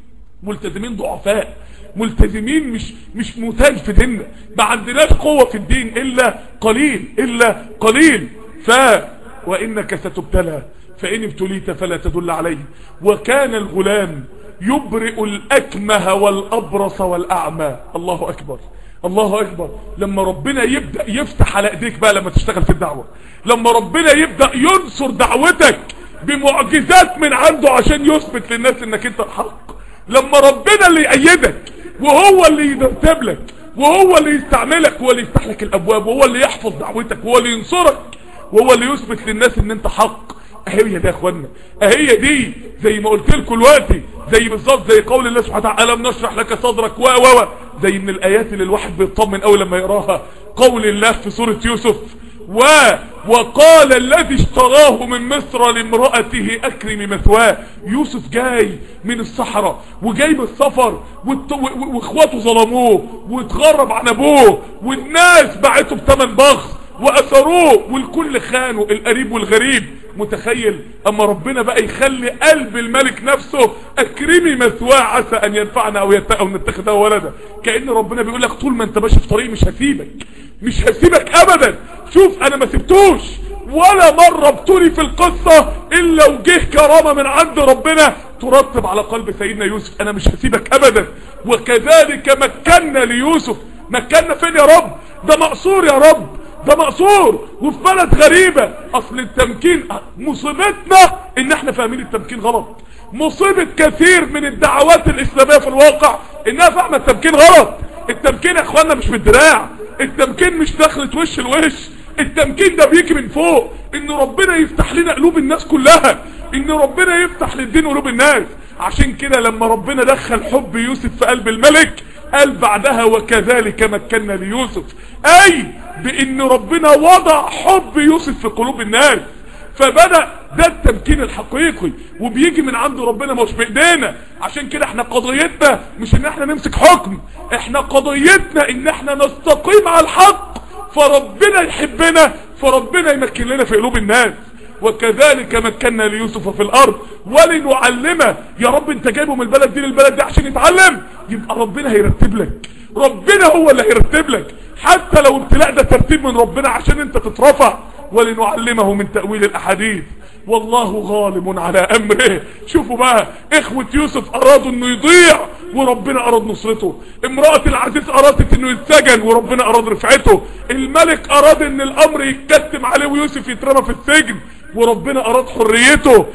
ضعفاء، ملتزمين مش متاج في ديننا، ما عندناش قوة في الدين الا قليل. وانك ستبتلى فان ابتليت فلا تدل عليه. وكان الغلام يبرئ الاكمه والابرص والاعمى. الله اكبر الله اكبر. لما ربنا يبدأ يفتح على ايديك بقى لما تشتغل في الدعوة، لما ربنا يبدأ ينصر دعوتك بمعجزات من عنده عشان يثبت للناس انك انت الحق، لما ربنا اللي يأيدك وهو اللي يرتب لك وهو اللي يستعملك وهو اللي يفتح لك الابواب وهو اللي يحفظ دعوتك وهو اللي ينصرك وهو اللي يثبت للناس ان انت حق. اهي ده يا اخوانا، اهي دي زي ما قلت لكم دلوقتي، زي بالظبط زي قول الله سبحانه وتعالى الم نشرح لك صدرك زي من الايات اللي الواحد بيطمن قوي لما يقراها. قول الله في سورة يوسف وقال الذي اشتراه من مصر لامرأته اكرم مثواه. يوسف جاي من الصحراء وجاي من السفر واخواته ظلموه واتغرب عن ابوه والناس باعته بثمن بخس واثروه والكل خانه القريب والغريب. متخيل اما ربنا بقى يخلي قلب الملك نفسه اكرمي مثواه عسى ان ينفعنا او نتخذه ولدا. كأن ربنا بيقول لك طول ما انت ماشي في طريق مش هسيبك ابدا. شوف انا ما سبتوش ولا مرة ابتلي في القصة الا وجه كرامة من عند ربنا ترتب على قلب سيدنا يوسف. انا مش هسيبك ابدا. وكذلك مكنا ليوسف. مكنا فين يا رب؟ ده مقصور يا رب، ده مقصور وفي بلد غريبة. اصل التمكين مصيبتنا ان احنا فاهمين التمكين غلط. مصيبة كثير من الدعوات الاسلامية في الواقع انها فاهمة التمكين غلط. التمكين يا اخوانا مش بالدراع، التمكين مش دخلة وش الوش، التمكين ده بيجي من فوق. ان ربنا يفتح لنا قلوب الناس كلها، ان ربنا يفتح للدين قلوب الناس. عشان كده لما ربنا دخل حب يوسف في قلب الملك قال بعدها وكذلك مكنا ليوسف، اي بان ربنا وضع حب يوسف في قلوب الناس. فبدأ ده التمكين الحقيقي وبيجي من عند ربنا مش بايدينا. عشان كده احنا قضيتنا مش ان احنا نمسك حكم، احنا قضيتنا ان احنا نستقيم على الحق فربنا يحبنا، فربنا يمكن لنا في قلوب الناس. وكذلك مكنا ليوسف في الارض ولنعلمه. يا رب انت جايبه من البلد دي للبلد دي عشان يتعلم، يبقى ربنا هيرتب لك، ربنا هو اللي هيرتب لك. حتى لو ابتلاء ده ترتيب من ربنا عشان انت تترفع. ولنعلمه من تأويل الاحاديث والله غالب على امره. شوفوا بقى اخوة يوسف ارادوا انه يضيع وربنا اراد نصرته. امرأة العزيز ارادت انه يتسجن وربنا اراد رفعته. الملك اراد ان الامر يتكتم عليه ويوسف يترمى في السجن وربنا اراد حريته.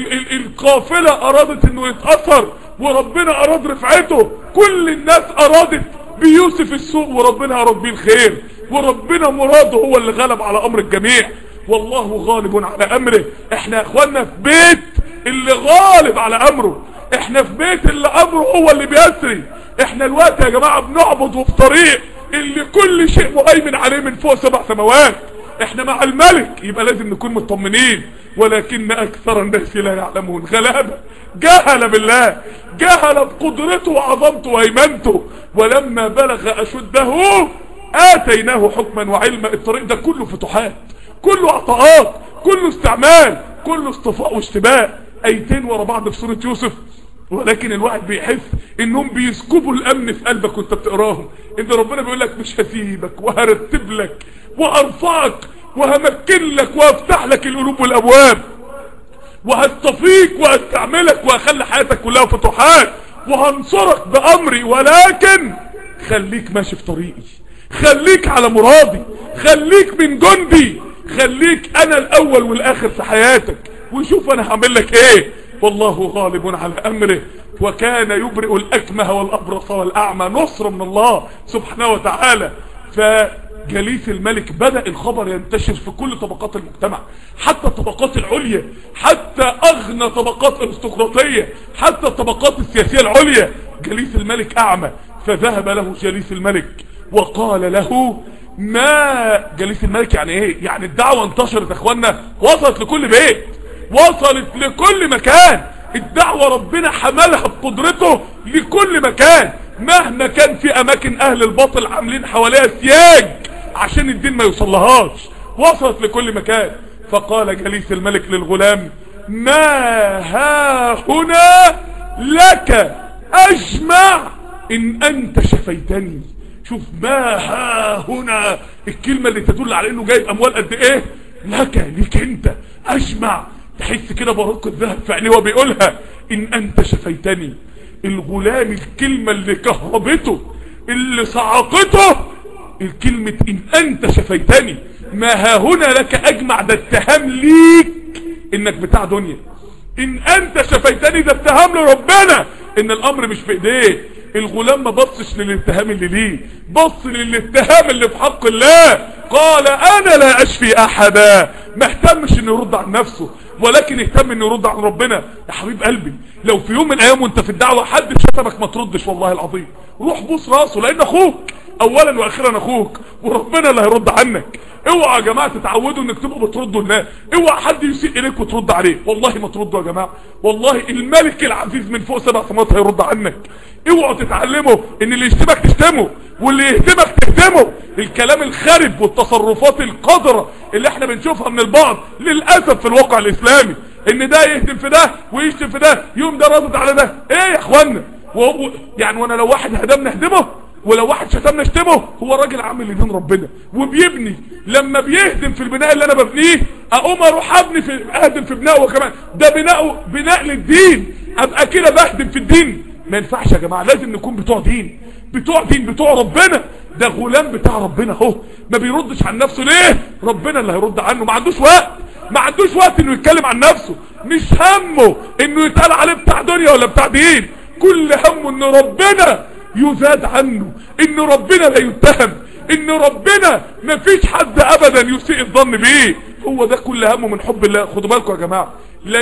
القافلة ارادت انه يتأثر وربنا اراد رفعته. كل الناس ارادت بيوسف السوء وربنا اراد بيه الخير، وربنا مراده هو اللي غلب على امر الجميع. والله غالب على امره. احنا يا اخوانا في بيت اللي غالب على امره، احنا في بيت اللي امره هو اللي بيسري. احنا الوقت يا جماعة بنعبد وفي طريق اللي كل شيء مهيمن عليه من فوق 7 سماوات. احنا مع الملك يبقى لازم نكون مطمنين. ولكن اكثر الناس لا يعلمون. غلابة جهل بالله، جهل بقدرته وعظمته وهيمنته. ولما بلغ اشده اتيناه حكما وعلما. الطريق ده كله فتوحات، كله عطاءات، كله استعمال، كله اصطفاء واشتباك. ايتين ورا بعض في سورة يوسف، ولكن الواحد بيحس انهم بيسكبوا الامن في قلبك وانت بتقراهم. ان ربنا بيقول لك مش هسيبك وهرتب لك وارفعك وهمكن لك وهفتح لك القلوب والابواب وهستفيك وهستعملك وهخلي حياتك كلها فتوحات وهنصرك بامري، ولكن خليك ماشي في طريقي، خليك على مرادي، خليك من جندي، خليك انا الاول والاخر في حياتك، وشوف انا هعمل لك ايه. والله غالب على امره وكان يبرئ الاكمه والابرص والاعمى، نصر من الله سبحانه وتعالى. فجليس الملك بدأ الخبر ينتشر في كل طبقات المجتمع، حتى الطبقات العليا، حتى اغنى طبقات الارستقراطيه، حتى الطبقات السياسيه العليا. جليس الملك اعمى، فذهب له جليس الملك وقال له ما جليس الملك يعني ايه؟ يعني الدعوة انتشرت يا اخوانا، وصلت لكل بيت، وصلت لكل مكان. الدعوة ربنا حملها بقدرته لكل مكان، مهما كان في اماكن اهل الباطل عاملين حواليها سياج عشان الدين ما يوصلهاش، وصلت لكل مكان. فقال جليس الملك للغلام ما ها هنا لك اجمع ان انت شفيتني. شوف ما ها هنا، الكلمة اللي تدل على انه جايب اموال قد ايه، ليك انت اجمع. تحس كده باروق الذهب في عينيه وبيقولها ان انت شفيتني. الغلام الكلمة اللي كهربته اللي صعقته الكلمة ان انت شفيتني. ما ها هنا لك اجمع، ده اتهام ليك انك بتاع دنيا. ان انت شفيتني ده اتهام لربنا ان الامر مش في ايديه. الغلام ما بصش للاتهام اللي ليه، بص للاتهام اللي في حق الله. قال انا لا اشفي احدا، ما اهتمش انه يرد عن نفسه، ولكن اهتم انه يرد عن ربنا. يا حبيب قلبي، لو في يوم من الايام وانت في الدعوة حد شتمك ما تردش، والله العظيم روح بوس راسه، لان اخوك اولا واخيرا، اخوك وربنا اللي هيرد عنك. اوعى يا جماعه تتعودوا انك تبقوا بتردوا الناس، اوعى حد يسيء اليك وترد عليه، والله ما تردوا يا جماعه، والله الملك العزيز من فوق 7 سماوات هيرد عنك. اوعوا تتعلموا ان اللي يشتمك تشتمه واللي يهدمك تهدمه. الكلام الخارب والتصرفات القذرة اللي احنا بنشوفها من البعض للاسف في الواقع الاسلامي، ان ده يهدم في ده ويشتم في ده، يوم ده رادد على ده. ايه يا اخوانا؟ يعني وانا لو واحد هدمنا اهدمه، ولو واحد شتمنا اشتمه؟ هو راجل عامل لدين ربنا وبيبني، لما بيهدم في البناء اللي انا ببنيه اقوم اروح ابني في اهدم في بناءه كمان، ده بناء للدين، ابقى كده بهدم في الدين؟ ما ينفعش يا جماعه، لازم نكون بتوع دين، بتوع ربنا. ده غلام بتاع ربنا اهو، ما بيردش عن نفسه ليه؟ ربنا اللي هيرد عنه. ما عندوش وقت انه يتكلم عن نفسه، مش همه انه يتقال عليه بتاع دنيا ولا بتاع دين، كل همه ان ربنا يزاد عنه، ان ربنا لا يتهم، ان ربنا ما فيش حد ابدا يسيء الظن بيه. هو ده كل همه من حب الله. خدوا بالكم يا جماعه، لا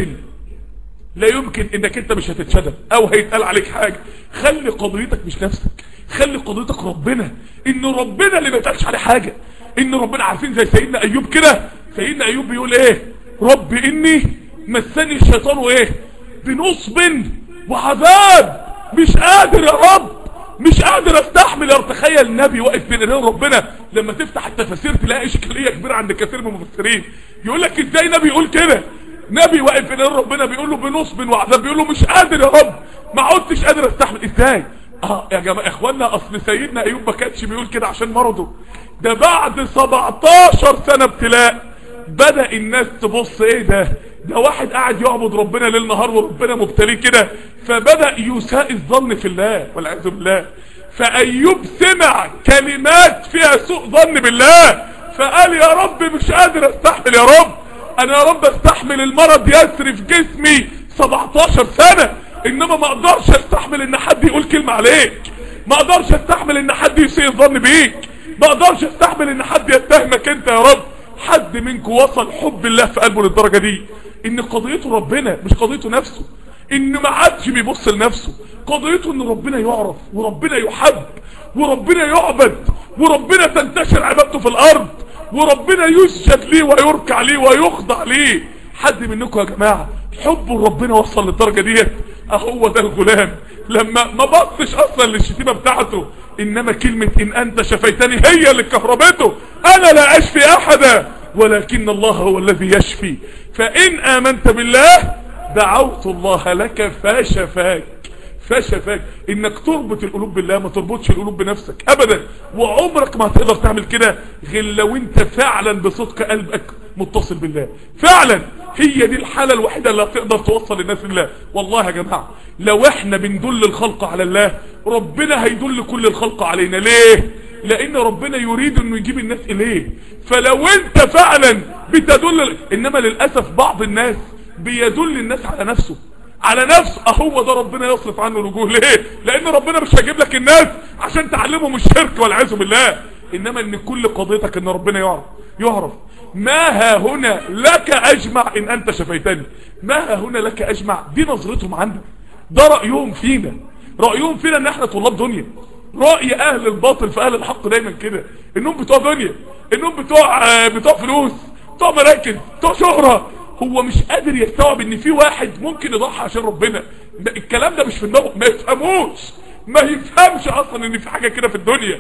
يمكن انك انت مش هتتشتم او هيتقال عليك حاجه. خلي قضيتك مش نفسك، خلي قضيتك ربنا، ان ربنا اللي ما يتقالش عليه حاجه، ان ربنا. عارفين زي سيدنا ايوب كده، سيدنا ايوب بيقول ايه؟ رب اني مسني الشيطان وايه؟ بنصب وعذاب، مش قادر يا رب، مش قادر استحمل. تخيل النبي واقف بين ايدين ربنا، لما تفتح التفاسير تلاقي اشكاليه كبيره عند كثير من المفسرين، يقول لك ازاي نبي يقول كده؟ نبي واقف بين ايدين ربنا بيقول له بنصب وعذاب، بيقول له مش قادر يا رب، ما عدتش قادر استحمل. ازاي؟ يا جماعه اخوانا، اصل سيدنا ايوب ما كانش بيقول كده عشان مرضه، ده بعد 17 سنه ابتلاء بدأ الناس تبص ايه ده واحد قاعد يعبد ربنا ليل نهار وربنا مبتليه كده، فبدأ يساء الظن في الله والعياذ بالله. فايوب سمع كلمات فيها سوء ظن بالله، فقال يا رب مش قادر استحمل، يا رب انا يا رب استحمل المرض يسري في جسمي 17 سنة، انما ما اقدرش استحمل ان حد يقول كلمة عليك، ما اقدرش استحمل ان حد يسيء الظن بيك، ما اقدرش استحمل ان حد يتهمك انت يا رب. حد منكم وصل حب الله في قلبه للدرجة دي، ان قضيته ربنا مش قضيته نفسه، ان ما عادش بيبص لنفسه، قضيته ان ربنا يعرف وربنا يحب وربنا يعبد وربنا تنتشر عبادته في الارض وربنا يسجد ليه ويركع ليه ويخضع ليه. حد منكم يا جماعة حبه لربنا وصل للدرجة ديت؟ اهو ده الغلام، لما ما بصش اصلا للشتيمة بتاعته، انما كلمة ان انت شفيتني هي اللي كهربته. انا لا اشفي احدا ولكن الله هو الذي يشفي، فان امنت بالله دعوت الله لك فشفاك. فشفاك انك تربط القلوب بالله، ما تربطش القلوب بنفسك ابدا. وعمرك ما هتقدر تعمل كده غير لو انت فعلا بصدق قلبك متصل بالله فعلا. هي دي الحالة الوحيدة اللي هتقدر توصل الناس لله. والله يا جماعة لو احنا بندل الخلق على الله، ربنا هيدل كل الخلق علينا. ليه؟ لان ربنا يريد انه يجيب الناس اليه. فلو انت فعلا بتدل، انما للأسف بعض الناس بيدل الناس على نفسه، على نفسه. اهو ده ربنا يصرف عنه الوجوه. ليه؟ لان ربنا مش هيجيب لك الناس عشان تعلمهم الشرك والعياذ بالله، انما ان كل قضيتك ان ربنا يعرف. ما ها هنا لك اجمع ان انت شفيتني. ما ها هنا لك اجمع، دي نظرتهم عندك، ده رأيهم فينا. رأيهم فينا ان احنا طلاب دنيا. رأي اهل الباطل في اهل الحق دايما كده، انهم بتوع دنيا، انهم بتوع فلوس، بتوع مراكز، بتوع شهرة. هو مش قادر يستوعب ان في واحد ممكن يضحي عشان ربنا. الكلام ده مش في دماغه، ما يفهمش اصلا ان في حاجة كده في الدنيا.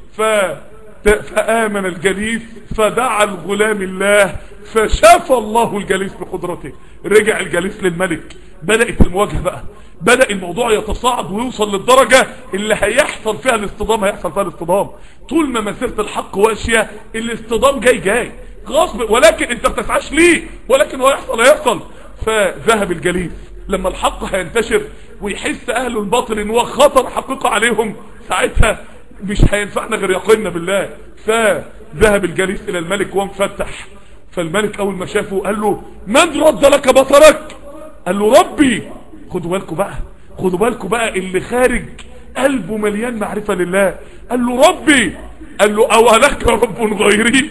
فآمن الجليس فدعا الغلام الله فشفى الله الجليس بقدرته. رجع الجليس للملك، بدأت المواجهة بقى، بدأ الموضوع يتصاعد ويوصل للدرجة اللي هيحصل فيها الاصطدام. هيحصل فيها الاصطدام طول ما مسيرة الحق واشية، الاصطدام جاي غصب، ولكن انت بتسعاش ليه، ولكن هو هيحصل. فذهب الجليس لما الحق هينتشر ويحس اهل الباطل ان هو خطر حقيقة عليهم، ساعتها مش هينفعنا غير يقيننا بالله. فذهب الجليس الى الملك وانفتح. فالملك اول ما شافه قال له من رد لك بصرك؟ قال له ربي. خدوا بالكم بقى اللي خارج قلبه مليان معرفة لله. قال له ربي. قال له او لك رب غيري؟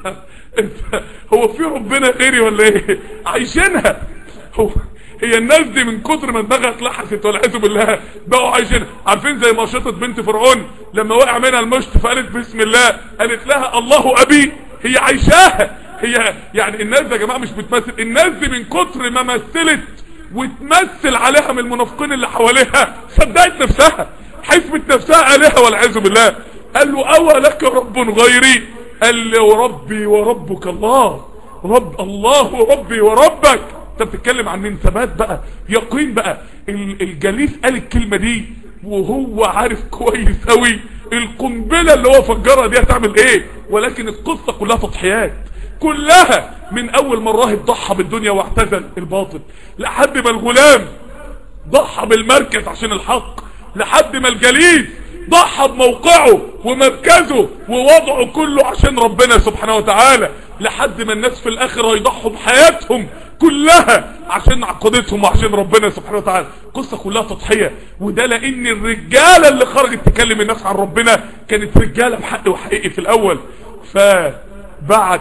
هو في ربنا غيري ولا ايه؟ عايشينها. هي الناس دي من كتر ما دماغها اتلحست والعياذ بالله بقوا عايشينها. عارفين زي مشطة بنت فرعون لما وقع منها المشط فقالت بسم الله، قالت لها الله ابي. هي عايشاها. هي يعني الناس دي يا جماعه مش بتمثل، الناس دي من كتر ما مثلت وتمثل عليها من المنافقين اللي حواليها صدقت نفسها، حسبت نفسها آلهة والعياذ بالله. قال له أو لك رب غيري؟ قال له ربي وربك الله. الله ربي وربك. انت بتتكلم عن من ثبات بقى، يقين بقى. الجليس قال الكلمة دي وهو عارف كويس قوي القنبلة اللي هو فجرها دي هتعمل ايه، ولكن القصة كلها تضحيات، كلها من اول ما الراهب ضحى بالدنيا واعتزل الباطل، لحد ما الغلام ضحى بالمركز عشان الحق، لحد ما الجليس ضحى بموقعه ومركزه ووضعه كله عشان ربنا سبحانه وتعالى، لحد ما الناس في الاخر هيضحوا بحياتهم كلها عشان عقيدتهم وعشان ربنا سبحانه وتعالى. قصة كلها تضحية. وده لان الرجالة اللي خرجت تكلم الناس عن ربنا كانت رجالة بحق وحقيقي في الاول. فبعت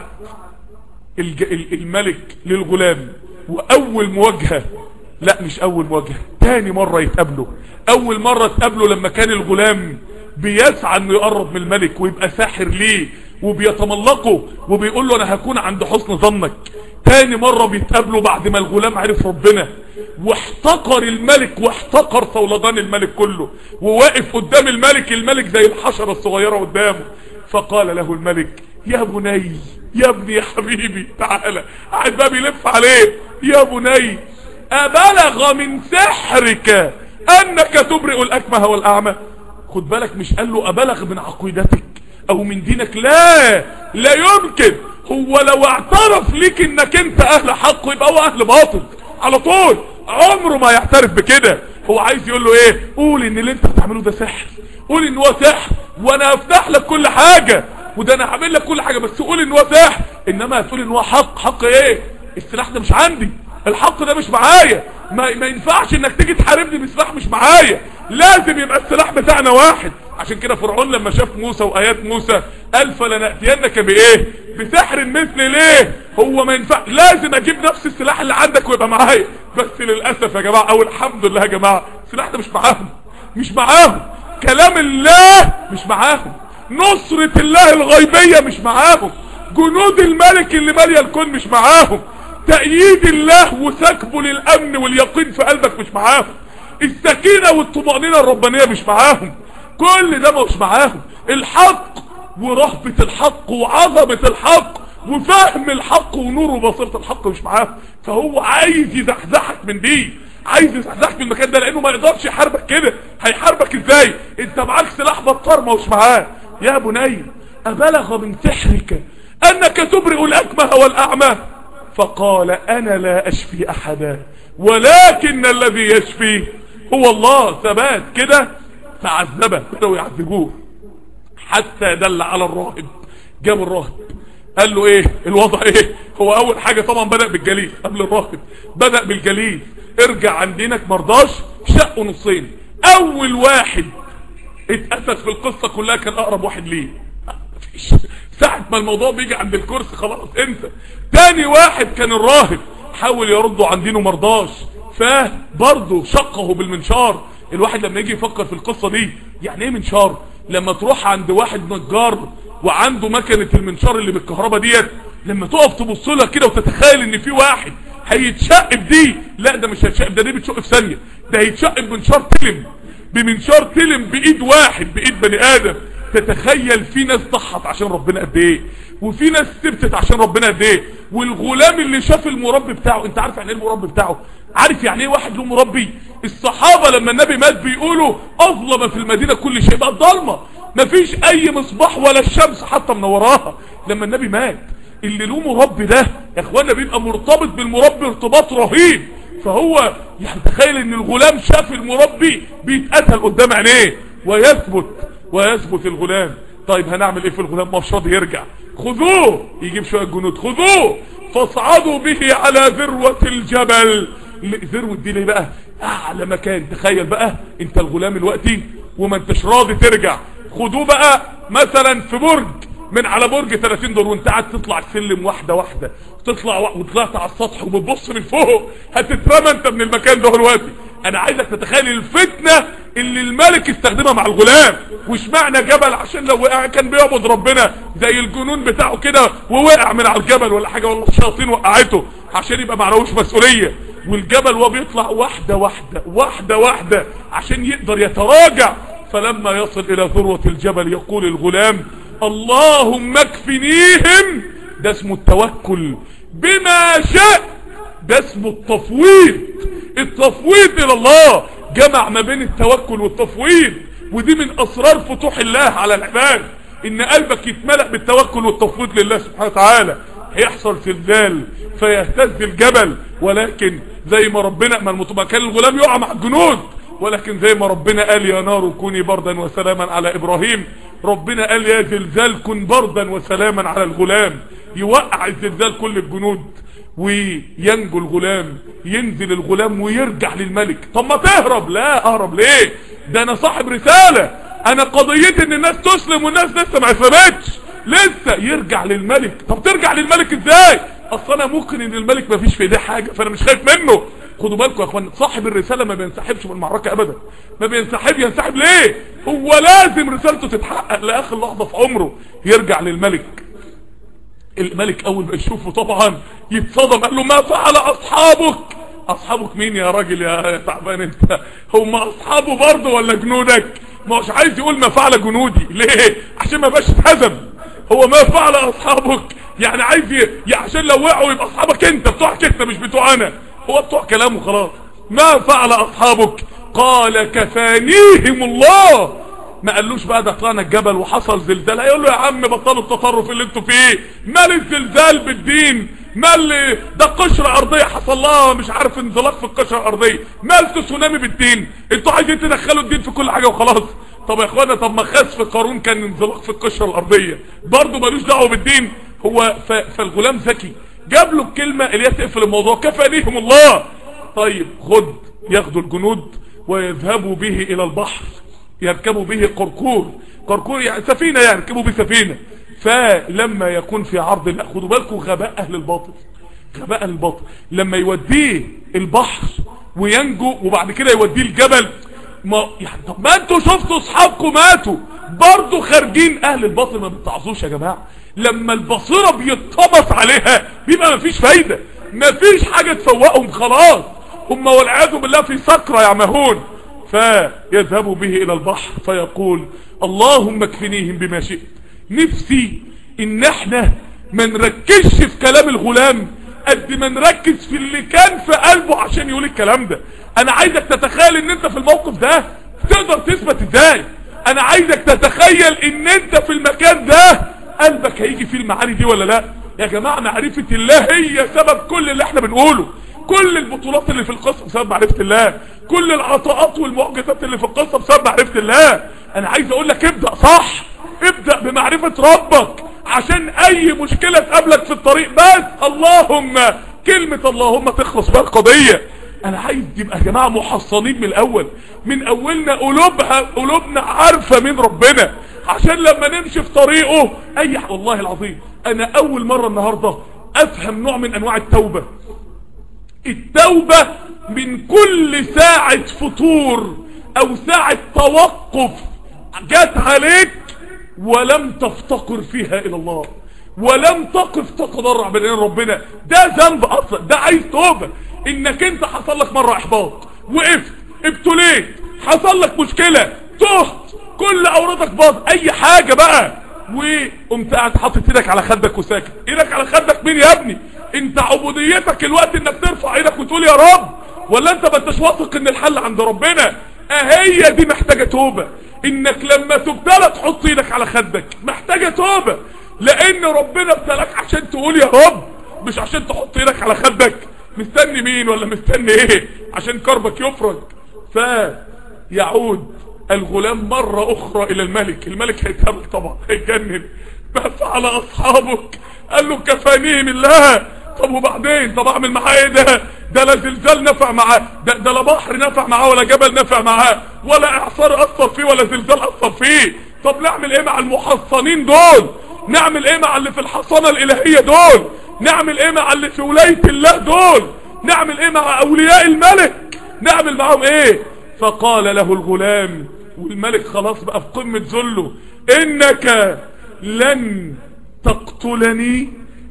الملك للغلام، واول مواجهة، لا مش اول مواجهة، تاني مرة يتقابلوا. اول مرة اتقابلوا لما كان الغلام بيسعى انه يقرب من الملك ويبقى ساحر ليه وبيتملقه وبيقول له انا هكون عند حسن ظنك. تاني مرة بيتقابلوا بعد ما الغلام عرف ربنا واحتقر الملك واحتقر صولجان الملك كله، وواقف قدام الملك زي الحشرة الصغيرة قدامه. فقال له الملك يا بني، يا ابني، يا حبيبي، تعالى. قاعد بقى بيلف عليه، يا بني أبلغ من سحرك أنك تبرئ الأكمه والأعمى؟ خد بالك، مش قال له أبلغ من عقيدتك أو من دينك، لا يمكن. هو لو اعترف ليك انك انت اهل حق يبقى هو اهل باطل على طول، عمره ما يعترف بكده. هو عايز يقول له ايه؟ قول ان اللي انت بتعمله ده سحر، قول ان هو سحر وانا هفتح لك كل حاجة، وده انا هعمل لك كل حاجة، بس قول ان هو سحر. انما هتقول ان هو حق ايه؟ السلاح ده مش عندي، الحق ده مش معايا، ما ينفعش انك تيجي تحاربني بسلاح مش معايا، لازم يبقى السلاح بتاعنا واحد. عشان كده فرعون لما شاف موسى وايات موسى قال فلنأتينك بايه؟ بسحر مثل. ليه؟ هو ما ينفع، لازم اجيب نفس السلاح اللي عندك ويبقى معايا. بس للاسف يا جماعه، او الحمد لله يا جماعه، السلاح ده مش معاهم، كلام الله مش معاهم، نصرة الله الغيبية مش معاهم، جنود الملك اللي ماليه الكون مش معاهم، تأييد الله وسكبه للامن واليقين في قلبك مش معاهم، السكينة والطمأنينة الربانية مش معاهم، كل ده مش معاهم. الحق ورهبة الحق وعظمة الحق وفهم الحق ونور وبصيرة الحق مش معاهم. فهو عايز يزحزحك من دي، عايز يزحزحك من المكان ده، لانه ما يقدرش يحاربك كده. هيحاربك ازاي؟ انت معاك سلاح بطار ما هوش معاه. يا بني أبلغ من سحرك أنك تبرئ الأكمه والأعمى؟ فقال أنا لا أشفي أحدا ولكن الذي يشفي هو الله. ثبات كده. فعذبه، بدأوا يعذبوه حتى دل على الراهب. جاب الراهب قال له ايه الوضع ايه؟ هو اول حاجة طبعا بدأ بالجليس قبل الراهب، بدأ بالجليس. ارجع عن دينك، مرضاش، شقوا نصين. اول واحد اتأسس في القصة كلها كان اقرب واحد ليه. ساعة ما الموضوع بيجي عند الكرسي خلاص انت. تاني واحد كان الراهب، حاول يرده عن دينه مرضاش، فبرضه شقه بالمنشار. الواحد لما يجي يفكر في القصة دي، يعني ايه منشار؟ لما تروح عند واحد نجار وعنده مكنة المنشار اللي بالكهرباء ديت، لما تقف تبص لها كده وتتخيل ان في واحد هيتشق بدي، لا ده مش هيتشق ده، دي بتشق في ثانية، ده هيتشق بمنشار تلم، بمنشار تلم بايد واحد، بايد بني ادم. تتخيل في ناس ضحت عشان ربنا قد ايه، وفي ناس ثبتت عشان ربنا قد ايه. والغلام اللي شاف المربي بتاعه، انت عارف يعني ايه المربي بتاعه؟ عارف يعني ايه واحد له مربي؟ الصحابة لما النبي مات بيقولوا اظلم في المدينة كل شيء، بقى ضلمة، مفيش اي مصباح ولا الشمس حتى منوراها. لما النبي مات اللي له مربي ده يا اخوانا بيبقى مرتبط بالمربي ارتباط رهيب. فهو يعني تخيل ان الغلام شاف المربي بيتقتل قدام عينيه، ويثبت الغلام. طيب هنعمل ايه في الغلام؟ مش راضي يرجع. خذوه، يجيب شوية جنود، خذوه فاصعدوا به على ذروة الجبل. ذروة دي ليه بقى؟ اعلى مكان. تخيل بقى انت الغلام الوقتي وما انتش راضي ترجع، خدوه بقى مثلا في برج، من على برج 30 دور، وانت قاعد تطلع السلم واحدة واحدة، تطلع وطلعت على السطح وبتبص من فوق، هتترمى انت من المكان ده دلوقتي. انا عايزك تتخيل الفتنة اللي الملك استخدمها مع الغلام. وش معنى جبل؟ عشان لو وقع كان بيعبد ربنا زي الجنون بتاعه كده ووقع من على الجبل ولا حاجة، والله الشياطين وقعته عشان يبقى معلوش مسؤولية. والجبل وهو بيطلع واحدة واحدة واحدة واحدة عشان يقدر يتراجع. فلما يصل الى ذروة الجبل يقول الغلام اللهم اكفنيهم. ده اسمه التوكل بما شاء، ده اسمه التفويض. التفويض الى الله جمع ما بين التوكل والتفويض، ودي من اسرار فتوح الله على العباد، ان قلبك يتملأ بالتوكل والتفويض لله سبحانه وتعالى. هيحصل زلزال فيهتز الجبل، ولكن زي ما ربنا ما كان الغلام يقع مع الجنود، ولكن زي ما ربنا قال يا نار كوني بردا وسلاما على ابراهيم، ربنا قال يا زلزال كن بردا وسلاما على الغلام. يوقع الزلزال كل الجنود وينجو الغلام، ينزل الغلام ويرجع للملك. طب ما تهرب. لا اهرب ليه؟ ده انا صاحب رسالة، انا قضيتي ان الناس تسلم والناس لسه ما اسلمتش، لسه. يرجع للملك. طب ترجع للملك ازاي؟ اصل انا ممكن ان الملك ما فيش في ايديه حاجة فانا مش خايف منه. خدوا بالكم يا اخوان، صاحب الرسالة ما بينسحبش من المعركة ابدا، ما بينسحب. ينسحب ليه؟ هو لازم رسالته تتحقق لاخر لحظة في عمره. يرجع للملك. الملك اول ما يشوفه طبعا يتصدم، قال له ما فعل اصحابك؟ اصحابك مين يا راجل يا تعبان انت؟ هم اصحابه برضه ولا جنودك؟ مش عايز يقول ما فعل جنودي ليه؟ عشان ما بقاش اتهزم. هو ما فعل اصحابك يعني عايز عشان لو وقعوا يبقى اصحابك انت، بتوعك انت مش بتوع انا. هو بتوع كلامه خلاص. ما فعل اصحابك؟ قال كفانيهم الله. ما قالوش بقى ده طلعنا الجبل وحصل زلزال، هيقول له يا عم بطلوا التطرف اللي انتوا فيه، مال الزلزال بالدين؟ مال ده قشرة ارضية حصل لها مش عارف انزلاق في القشرة الارضية، مال تسونامي بالدين؟ انتوا عايزين تدخلوا الدين في كل حاجة وخلاص. طب يا اخوانا، طب ما خسف قارون كان انزلاق في القشرة الارضية برضه مالوش دعوه بالدين. هو فالغلام ذكي، جاب له الكلمة اللي هي تقفل الموضوع، كفانيهم الله. طيب خد، ياخدوا الجنود ويذهبوا به الى البحر، يركبوا به قرقور يعني سفينة، يعني يركبوا به سفينة. فلما يكون في عرض الله، خدوا بالكم غباء اهل الباطل، غباء اهل الباطل لما يوديه البحر وينجو وبعد كده يوديه الجبل. ما يعني طب ما انتوا شفتوا اصحابكم ماتوا برضو خارجين. اهل الباطل ما بتعصوش يا جماعة، لما البصيرة بيتطمس عليها بيبقى مفيش فايدة، مفيش حاجة تفوقهم خلاص، هم والعياذ بالله في سكرة يعمهون. فيذهبوا به الى البحر فيقول اللهم اكفنيهم بما شئت. نفسي ان احنا ما نركزش في كلام الغلام قد ما نركز في اللي كان في قلبه عشان يقول الكلام ده. انا عايزك تتخيل ان انت في الموقف ده تقدر تثبت ازاي. انا عايزك تتخيل ان انت في المكان ده قلبك هيجي فيه المعاني دي ولا لا. يا جماعة معرفة الله هي سبب كل اللي احنا بنقوله. كل البطولات اللي في القصة بسبب معرفة الله، كل العطاءات والمعجزات اللي في القصة بسبب معرفة الله. انا عايز اقول لك ابدأ صح، ابدأ بمعرفة ربك عشان اي مشكلة تقابلك في الطريق بس اللهم، كلمة اللهم تخلص بها القضية. انا عايز يبقى يا جماعة محصنين من الاول، من اولنا قلوبنا عارفة من ربنا، عشان لما نمشي في طريقه والله العظيم انا اول مرة النهاردة افهم نوع من انواع التوبة. التوبة من كل ساعة فطور او ساعة توقف جات عليك ولم تفتقر فيها الى الله، ولم تقف تتضرع بين ربنا، ده ذنب اصلا، ده عايز توبة. انك انت حصل لك مرة احباط، وقفت، ابتليت، حصل لك مشكلة، تهت، كل اورادك باظ، اي حاجة بقى، وقمت قاعد حاطط ايدك على خدك وساكت. ايدك على خدك مين يا ابني؟ انت عبوديتك الوقت انك ترفع ايدك وتقول يا رب، ولا انت ما انتش واثق ان الحل عند ربنا؟ اهي دي محتاجة توبة. انك لما تبتلى تحط ايدك على خدك محتاجة توبة، لان ربنا ابتلاك عشان تقول يا رب، مش عشان تحط ايدك على خدك. مستني مين ولا مستني ايه عشان كربك يفرج؟ فيعود الغلام مرة اخرى الى الملك. الملك هيتهبل طبعا، هيتجنن. بس على اصحابك قال له كفانيهم الله. طب وبعدين؟ طب اعمل معاه ايه ده لا زلزال نفع معاه، ده لا بحر نفع معاه، ولا جبل نفع معاه، ولا اعصار اثر فيه، ولا زلزال اثر فيه. طب نعمل ايه مع المحصنين دول؟ نعمل ايه مع اللي في الحصانة الالهية دول؟ نعمل ايه مع اللي في ولاية الله دول؟ نعمل ايه مع اولياء الملك؟ نعمل معهم ايه؟ فقال له الغلام، والملك خلاص بقى في قمة ذله، انك لن تقتلني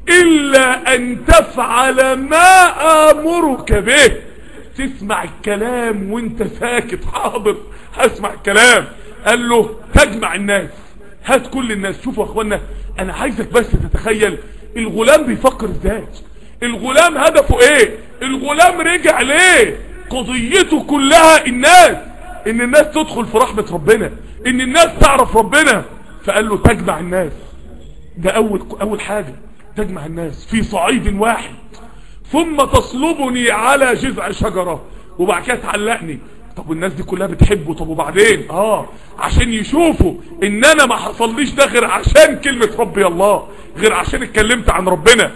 الا ان تفعل ما امرك به. تسمع الكلام وانت ساكت، حاضر هسمع الكلام. قال له تجمع الناس، هات كل الناس. شوفوا يا اخوانا، انا عايزك بس تتخيل الغلام بيفكر ازاي، الغلام هدفه ايه، الغلام رجع ليه، قضيته كلها الناس، ان الناس تدخل في رحمة ربنا، ان الناس تعرف ربنا. فقال له تجمع الناس. ده اول حاجة، تجمع الناس في صعيد واحد، ثم تصلبني على جذع شجرة، وبعد كده تعلقني. طب والناس دي كلها بتحبه، طب وبعدين؟ عشان يشوفوا ان انا ما حصليش ده غير عشان كلمة ربي الله، غير عشان اتكلمت عن ربنا.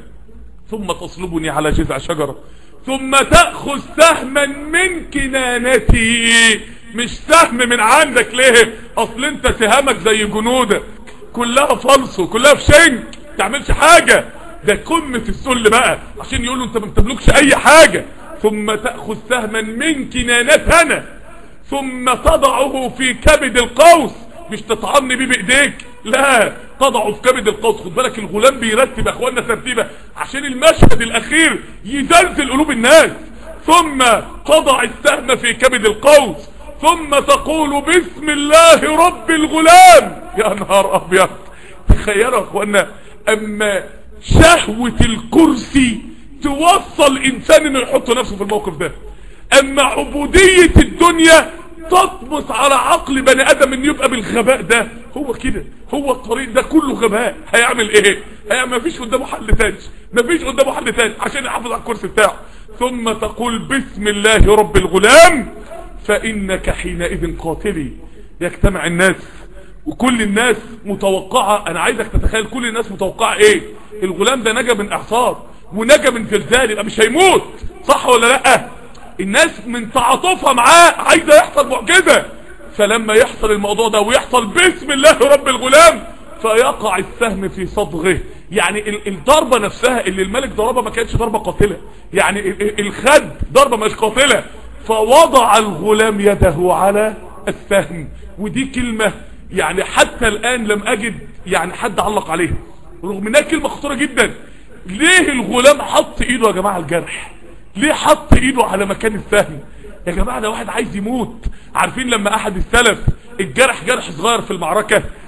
ثم تصلبني على جذع شجرة، ثم تأخذ سهما من كنانتي. مش سهم من عندك، ليه؟ اصل انت سهامك زي جنودك كلها فلصو، كلها في شنك، تعملش حاجة. ده قمة السل بقى، عشان يقولوا انت ما بتملكش اي حاجة. ثم تأخذ سهما من كنانتنا، ثم تضعه في كبد القوس. مش تطعني بيه بايديك، لا، تضعه في كبد القوس. خد بالك الغلام بيرتب يا اخوانا ترتيبه عشان المشهد الاخير يزلزل قلوب الناس. ثم تضع السهم في كبد القوس، ثم تقول بسم الله رب الغلام. يا نهار ابيض، تخيلوا يا اخوانا، اما شهوة الكرسي توصل الانسان انه يحط نفسه في الموقف ده، اما عبودية الدنيا تطمس على عقل بني ادم ان يبقى بالغباء ده. هو كده، هو الطريق ده كله غباء. هيعمل ايه؟ مفيش قدامه حل تاني، مفيش قدامه حل تاني عشان يحافظ على الكرسي بتاعه. ثم تقول بسم الله رب الغلام، فانك حينئذ قاتلي. يجتمع الناس وكل الناس متوقعة. انا عايزك تتخيل كل الناس متوقعة ايه؟ الغلام ده نجا من اعصار ونجا من زلزال، يبقى مش هيموت، صح ولا لا؟ الناس من تعاطفها معاه عايزة يحصل معجزة. فلما يحصل الموضوع ده ويحصل بسم الله رب الغلام، فيقع السهم في صدغه. يعني الضربة نفسها اللي الملك ضربها ما كانتش ضربة قاتلة، يعني الخد ضربة مش قاتلة. فوضع الغلام يده على السهم. ودي كلمة يعني حتى الآن لم أجد يعني حد علق عليها، رغم انها كلمة خطيرة جدا. ليه الغلام حط ايده يا جماعة الجرح؟ ليه حط ايده على مكان السهم؟ يا جماعة ده واحد عايز يموت. عارفين لما احد السلف الجرح جرح صغير في المعركة،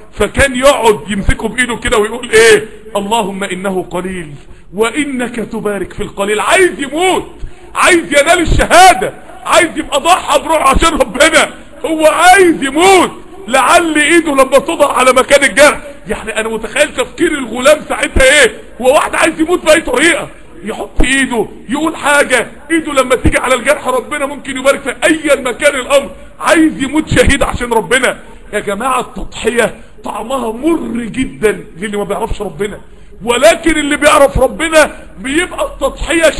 فكان يقعد يمسكه بايده كده ويقول ايه؟ اللهم انه قليل وانك تبارك في القليل. عايز يموت، عايز ينال الشهادة، عايز يبقى ضحى بروح عشان ربنا، هو عايز يموت لعل ايده لما تضع على مكان الجرح. يعني انا متخيل تفكير الغلام ساعتها ايه، هو واحد عايز يموت باي طريقة، يحط ايده يقول حاجة، ايده لما تيجي على الجرح ربنا ممكن يبارك في اي مكان الامر، عايز يموت شهيد عشان ربنا. يا جماعة التضحية طعمها مر جدا للي ما بيعرفش ربنا، ولكن اللي بيعرف ربنا بيبقى التضحية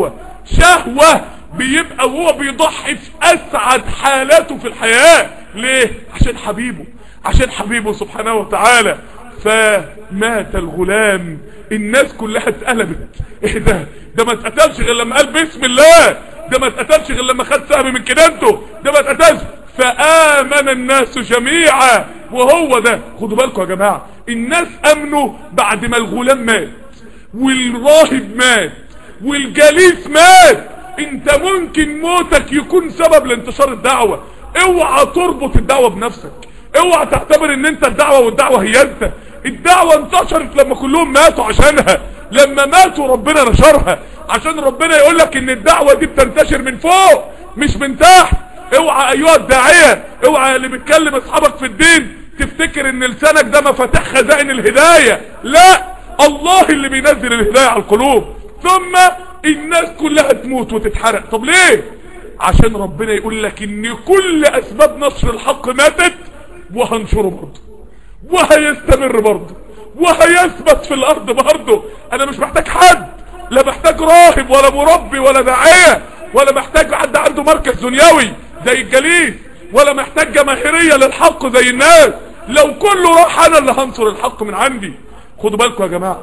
شهوة بيبقى هو بيضحي في اسعد حالاته في الحياة. ليه؟ عشان حبيبه سبحانه وتعالى. فمات الغلام، الناس كلها اتقلبت. ايه ده ما اتقتلش غير لما قال بسم الله، ده ما اتقتلش غير لما خد سهم من كنانته، ده ما اتقتلش. فآمن الناس جميعا. وهو ده، خدوا بالكم يا جماعة، الناس امنوا بعد ما الغلام مات والراهب مات والجليس مات. انت ممكن موتك يكون سبب لانتشار الدعوة. اوعى تربط الدعوة بنفسك، اوعى تعتبر ان انت الدعوة هي انت. الدعوة انتشرت لما كلهم ماتوا عشانها، لما ماتوا ربنا نشرها، عشان ربنا يقولك ان الدعوة دي بتنتشر من فوق مش من تحت. اوعى ايها الداعية، اوعى اللي بتكلم اصحابك في الدين تفتكر ان لسانك ده مفاتيح خزائن الهداية. لا، الله اللي بينزل الهداية على القلوب. ثم الناس كلها تموت وتتحرق. طب ليه؟ عشان ربنا يقول لك ان كل اسباب نشر الحق ماتت، وهنشره برضه، وهيستمر برضه، وهيثبت في الارض برضه. انا مش محتاج حد، لا محتاج راهب ولا مربي ولا داعية، ولا محتاج حد عنده مركز دنيوي زي الجليس، ولا محتاج جماهيرية للحق زي الناس. لو كله راح انا اللي هنصر الحق من عندي. خدوا بالكم يا جماعة،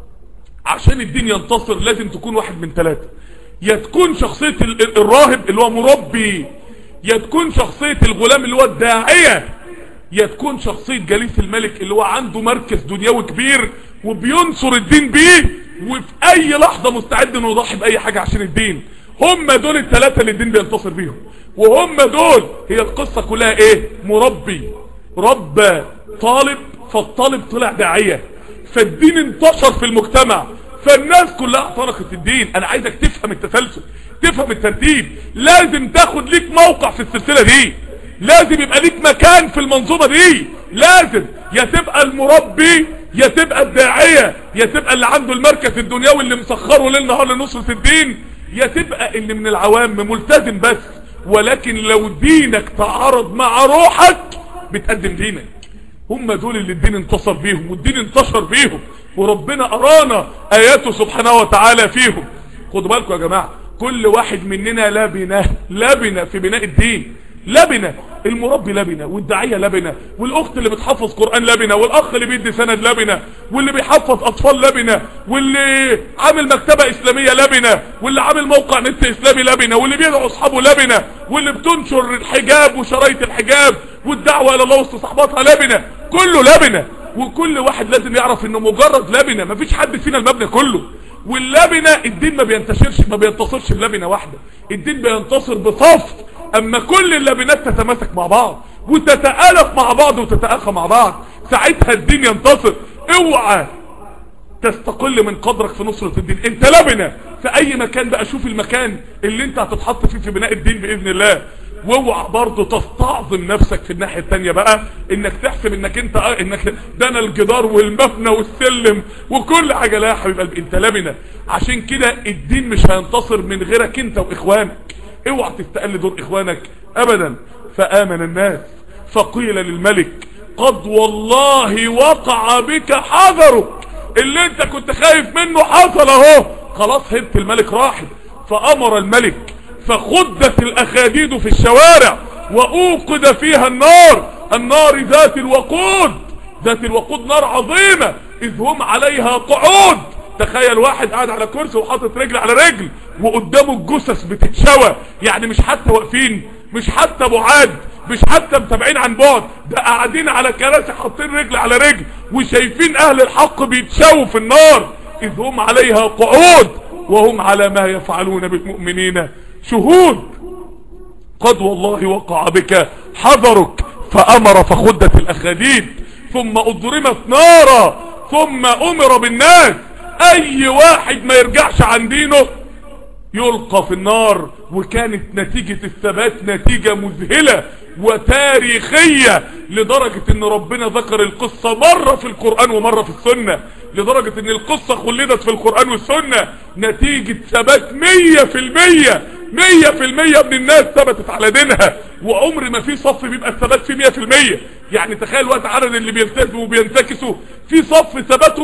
عشان الدين ينتصر لازم تكون واحد من ثلاثة. يا تكون شخصية الراهب اللي هو مربي، يا تكون شخصية الغلام اللي هو الداعية، يا تكون شخصية جليس الملك اللي هو عنده مركز دنيوي كبير وبينصر الدين بيه، وفي اي لحظة مستعد انه يضحي باي حاجة عشان الدين. هم دول الثلاثة اللي الدين بينتصر بيهم، وهم دول هي القصة كلها ايه؟ مربي ربى طالب، فالطالب طلع داعية، فالدين انتشر في المجتمع، فالناس كلها اعتنقت الدين. انا عايزك تفهم التسلسل، تفهم الترتيب. لازم تاخد ليك موقع في السلسلة دي، لازم يبقى ليك مكان في المنظومة دي. لازم يا تبقى المربي، يا تبقى الداعية، يا تبقى اللي عنده المركز الدنيوي اللي مسخره ليل نهار لنصرة الدين، يا تبقى اللي من العوام ملتزم بس، ولكن لو دينك تعارض مع روحك بتقدم دينك. هم دول اللي الدين انتصر بيهم، والدين انتشر بيهم، وربنا ارانا اياته سبحانه وتعالى فيهم. خدوا بالكم يا جماعة، كل واحد مننا لبنة في بناء الدين. لبنة، المربي لبنة، والداعية لبنة، والاخت اللي بتحفظ قرآن لبنة، والاخ اللي بيدي سند لبنة، واللي بيحفظ اطفال لبنة، واللي عامل مكتبة اسلامية لبنة، واللي عامل موقع نت اسلامي لبنة، واللي بيدعو اصحابه لبنة، واللي بتنشر الحجاب وشرايط الحجاب والدعوة الى الله وسط صحباتها لبنة. كله لبنة، وكل واحد لازم يعرف انه مجرد لبنة، مفيش حد فينا المبنى كله. واللبنة الدين ما بينتصرش بلبنة واحدة، الدين بينتصر بصف. اما كل اللبنات تتماسك مع بعض وتتآلف مع بعض وتتآخى مع بعض، ساعتها الدين ينتصر. اوعى تستقل من قدرك في نصرة الدين، انت لبنة في اي مكان بقى. شوف المكان اللي انت هتتحط فيه في بناء الدين باذن الله. واوعى برضه تستعظم نفسك في الناحية التانية بقى، انك تحسب انك انت انك ده انا الجدار والمبنى والسلم وكل حاجة. لا يا حبيب قلبي، انت لبنة. عشان كده الدين مش هينتصر من غيرك انت واخوانك. اوعى تستقل دور اخوانك ابدا. فآمن الناس فقيل للملك قد والله وقع بك حذرك، اللي انت كنت خايف منه حصل اهو، خلاص هبت الملك راحل. فامر الملك فخدت الاخاديد في الشوارع واوقد فيها النار ذات الوقود نار عظيمة اذ هم عليها قعود. تخيل واحد قاعد على كرسي وحاطط رجل على رجل وقدامه الجثث بتتشوى، يعني مش حتى واقفين، مش حتى بعاد، مش حتى متابعين عن بعد، ده قاعدين على كراسي حاطين رجل على رجل وشايفين اهل الحق بيتشووا في النار اذ هم عليها قعود وهم على ما يفعلون بالمؤمنين شهود. قد والله وقع بك حذرك فامر فخدت الاخاديد ثم اضرمت نارا ثم امر بالناس اي واحد ما يرجعش عن دينه يلقى في النار. وكانت نتيجة الثبات نتيجة مذهلة وتاريخية، لدرجة ان ربنا ذكر القصة مرة في القرآن ومرة في السنة، لدرجة ان القصة خلدت في القرآن والسنة نتيجة ثبات 100%. 100% من الناس ثبتت على دينها، وعمر ما في صف بيبقى الثبات فيه 100%. يعني تخيل وقت عدد اللي بيلتزموا وبينتكسوا في صف ثباته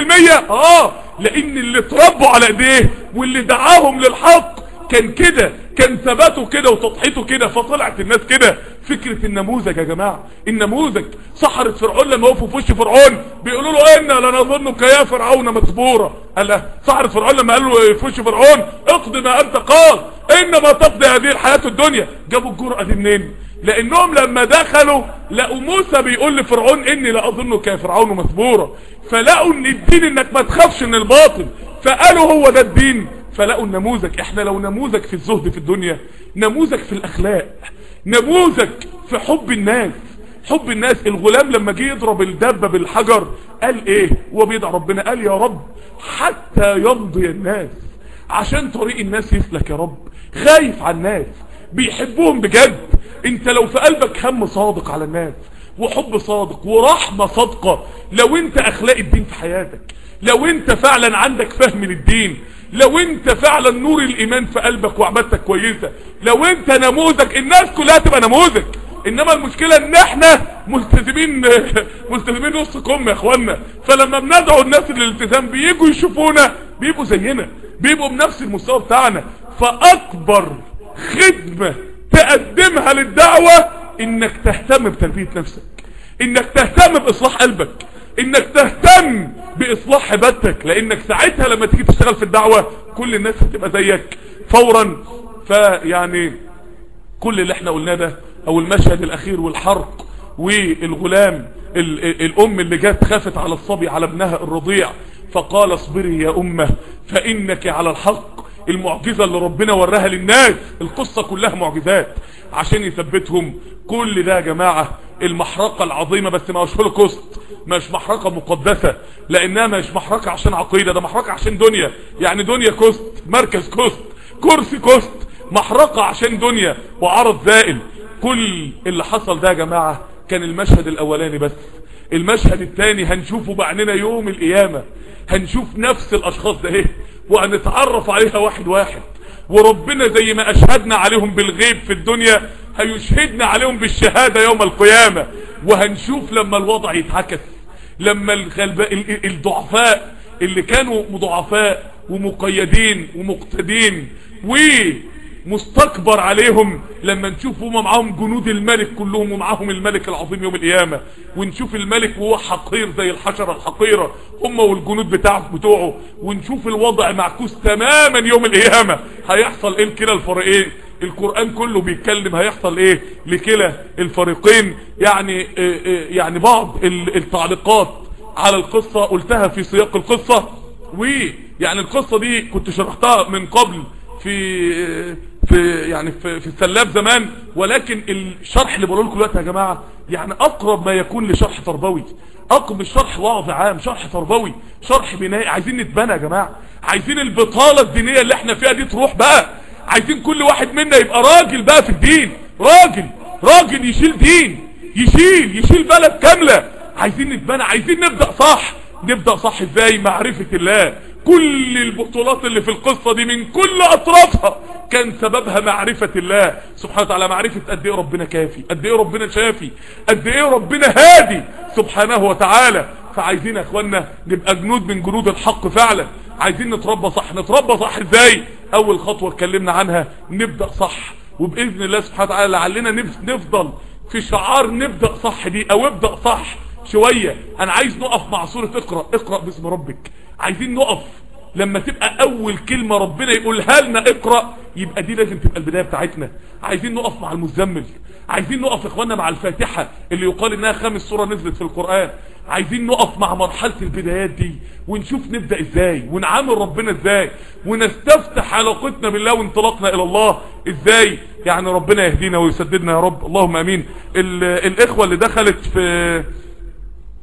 100%. لان اللي اتربوا على ايديه واللي دعاهم للحق كان كده، كان ثباته كده وتضحيته كده، فطلعت الناس كده. فكرة النموذج يا جماعة، النموذج. سحرة فرعون لما وقفوا في وش فرعون بيقولوا له إنا لنظنك يا فرعون مسبورا. قال سحرة فرعون لما قالوا في وش فرعون اقض ما انت قاض انما تقضي هذه الحياة الدنيا. جابوا الجرأة دي منين؟ لانهم لما دخلوا لقوا موسى بيقول لفرعون اني لاظنك يا فرعون مسبورا، فلقوا ان الدين انك ما تخافش من الباطل، فقالوا هو ده الدين. فلقوا النموذج. احنا لو نموذج في الزهد في الدنيا، نموذج في الاخلاق، نموذج في حب الناس. حب الناس. الغلام لما جه يضرب الدبة بالحجر قال ايه وهو بيدعي ربنا؟ قال يا رب حتى يمضي الناس، عشان طريق الناس يسلك يا رب. خايف على الناس، بيحبوهم بجد. انت لو في قلبك هم صادق على الناس وحب صادق ورحمة صادقة، لو انت اخلاق الدين في حياتك، لو انت فعلا عندك فهم للدين، لو انت فعلا نور الايمان في قلبك وعبادتك كويسة، لو انت نموذج، الناس كلها تبقى نموذج. انما المشكلة ان احنا ملتزمين نص كم يا اخوانا. فلما بندعو الناس للالتزام بييجوا يشوفونا بيبقوا زينا، بيبقوا بنفس المستوى بتاعنا. فاكبر خدمة تقدمها للدعوة انك تهتم بتربية نفسك، انك تهتم باصلاح قلبك، انك تهتم باصلاح عبادتك، لانك ساعتها لما تيجي تشتغل في الدعوة كل الناس هتبقى زيك فورا. فيعني كل اللي احنا قلناه ده، او المشهد الاخير والحرق والغلام، الام اللي جات خافت على الصبي على ابنها الرضيع فقال اصبري يا امه فانك على الحق. المعجزة اللي ربنا وراها للناس، القصة كلها معجزات عشان يثبتهم. كل ده يا جماعة المحرقة العظيمة، بس ما هوش هولوكوست، مش محرقة مقدسة، لانها مش محرقة عشان عقيدة، ده محرقة عشان دنيا. يعني دنيا كوست، مركز كوست، كرسي كوست، محرقة عشان دنيا وعرض زائل. كل اللي حصل ده يا جماعة كان المشهد الاولاني بس. المشهد الثاني هنشوفه بعيننا يوم القيامة، هنشوف نفس الاشخاص ده ايه وهنتعرف عليها واحد واحد. وربنا زي ما اشهدنا عليهم بالغيب في الدنيا هيشهدنا عليهم بالشهادة يوم القيامة. وهنشوف لما الوضع يتعكس، لما الضعفاء اللي كانوا مضعفاء ومقيدين ومقتدين ومستكبر عليهم، لما نشوف هما معاهم جنود الملك كلهم ومعاهم الملك العظيم يوم القيامة، ونشوف الملك وهو حقير زي الحشرة الحقيرة هما والجنود بتوعه، ونشوف الوضع معكوس تماما يوم القيامة. هيحصل ايه لكلا الفريقين؟ القرآن كله بيتكلم هيحصل ايه لكلا الفريقين. يعني بعض التعليقات على القصة قلتها في سياق القصة، ويعني القصة دي كنت شرحتها من قبل في السلاب زمان، ولكن الشرح اللي بقوله لكم دلوقتي يا جماعه يعني اقرب ما يكون لشرح تربوي، اقرب الشرح وعظ عام، شرح تربوي، شرح بنائي. عايزين نتبنى يا جماعه، عايزين البطاله الدينيه اللي احنا فيها دي تروح بقى، عايزين كل واحد منا يبقى راجل بقى في الدين، راجل يشيل دين، يشيل بلد كامله. عايزين نتبنى، عايزين نبدأ صح ازاي؟ معرفة الله. كل البطولات اللي في القصة دي من كل اطرافها كان سببها معرفة الله سبحانه وتعالى، معرفة قد ايه ربنا كافي، قد ايه ربنا شافي، قد ايه ربنا هادي سبحانه وتعالى. فعايزين يا اخوانا نبقى جنود من جنود الحق فعلا. عايزين نتربى صح ازاي؟ اول خطوة اتكلمنا عنها نبدأ صح، وبإذن الله سبحانه وتعالى لعلنا نفضل في شعار نبدأ صح دي، او ابدأ صح شوية. انا عايز نقف مع سورة اقرأ باسم ربك. عايزين نقف لما تبقى اول كلمة ربنا يقولها لنا اقرأ، يبقى دي لازم تبقى البداية بتاعتنا. عايزين نقف مع المزمل، عايزين نقف يا اخوانا مع الفاتحة اللي يقال انها 5 سورة نزلت في القرآن. عايزين نقف مع مرحلة البدايات دي ونشوف نبدأ ازاي ونعامل ربنا ازاي ونستفتح علاقتنا بالله وانطلاقنا الى الله ازاي. يعني ربنا يهدينا ويسددنا يا رب، اللهم امين. الاخوة اللي دخلت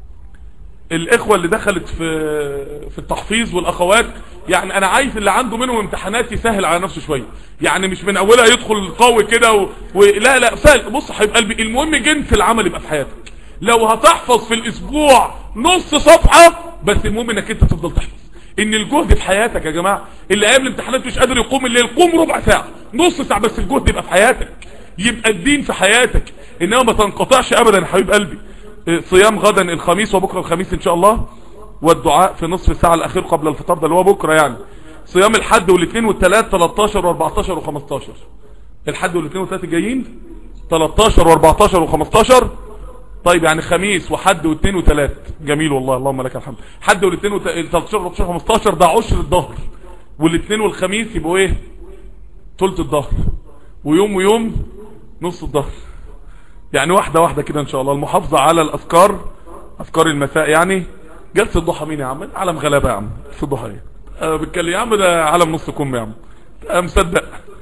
الاخوة اللي دخلت في التحفيظ والاخوات، يعني انا عايز اللي عنده منهم امتحانات يسهل على نفسه شوية، يعني مش من اولها يدخل قوي كده لا لا سهل. بص حبيب قلبي، المهم جنس العمل يبقى في حياتك. لو هتحفظ في الاسبوع نص صفحة بس، المهم انك انت تفضل تحفظ. ان الجهد في حياتك يا جماعة، اللي قبل الامتحانات مش قادر يقوم الليل، قوم ربع ساعة نص ساعة بس، الجهد يبقى في حياتك، يبقى الدين في حياتك، انما ما تنقطعش ابدا يا حبيب قلبي. صيام غدا الخميس وبكرة الخميس ان شاء الله، والدعاء في نصف الساعة الاخير قبل الفطار، ده اللي هو بكرة يعني. صيام الحد والاثنين والثلاث 13 و14 و15، الحد والاثنين والثلاث الجايين 13 و14 و15. طيب يعني خميس وحد واثنين وثلاث، جميل والله اللهم لك الحمد. حد والاثنين 13 و14 15 ده عشر الظهر، والاثنين والخميس يبقوا ايه؟ ثلث الظهر، ويوم ويوم نص الظهر، يعني واحدة واحدة كده ان شاء الله. المحافظة على الاذكار، اذكار المساء يعني. جلسة الضحى مين يا عم؟ عالم غلابة يا عم. في الضحى ايه بتكلم يا عم؟ ده عالم نص كم يا عم، مصدق.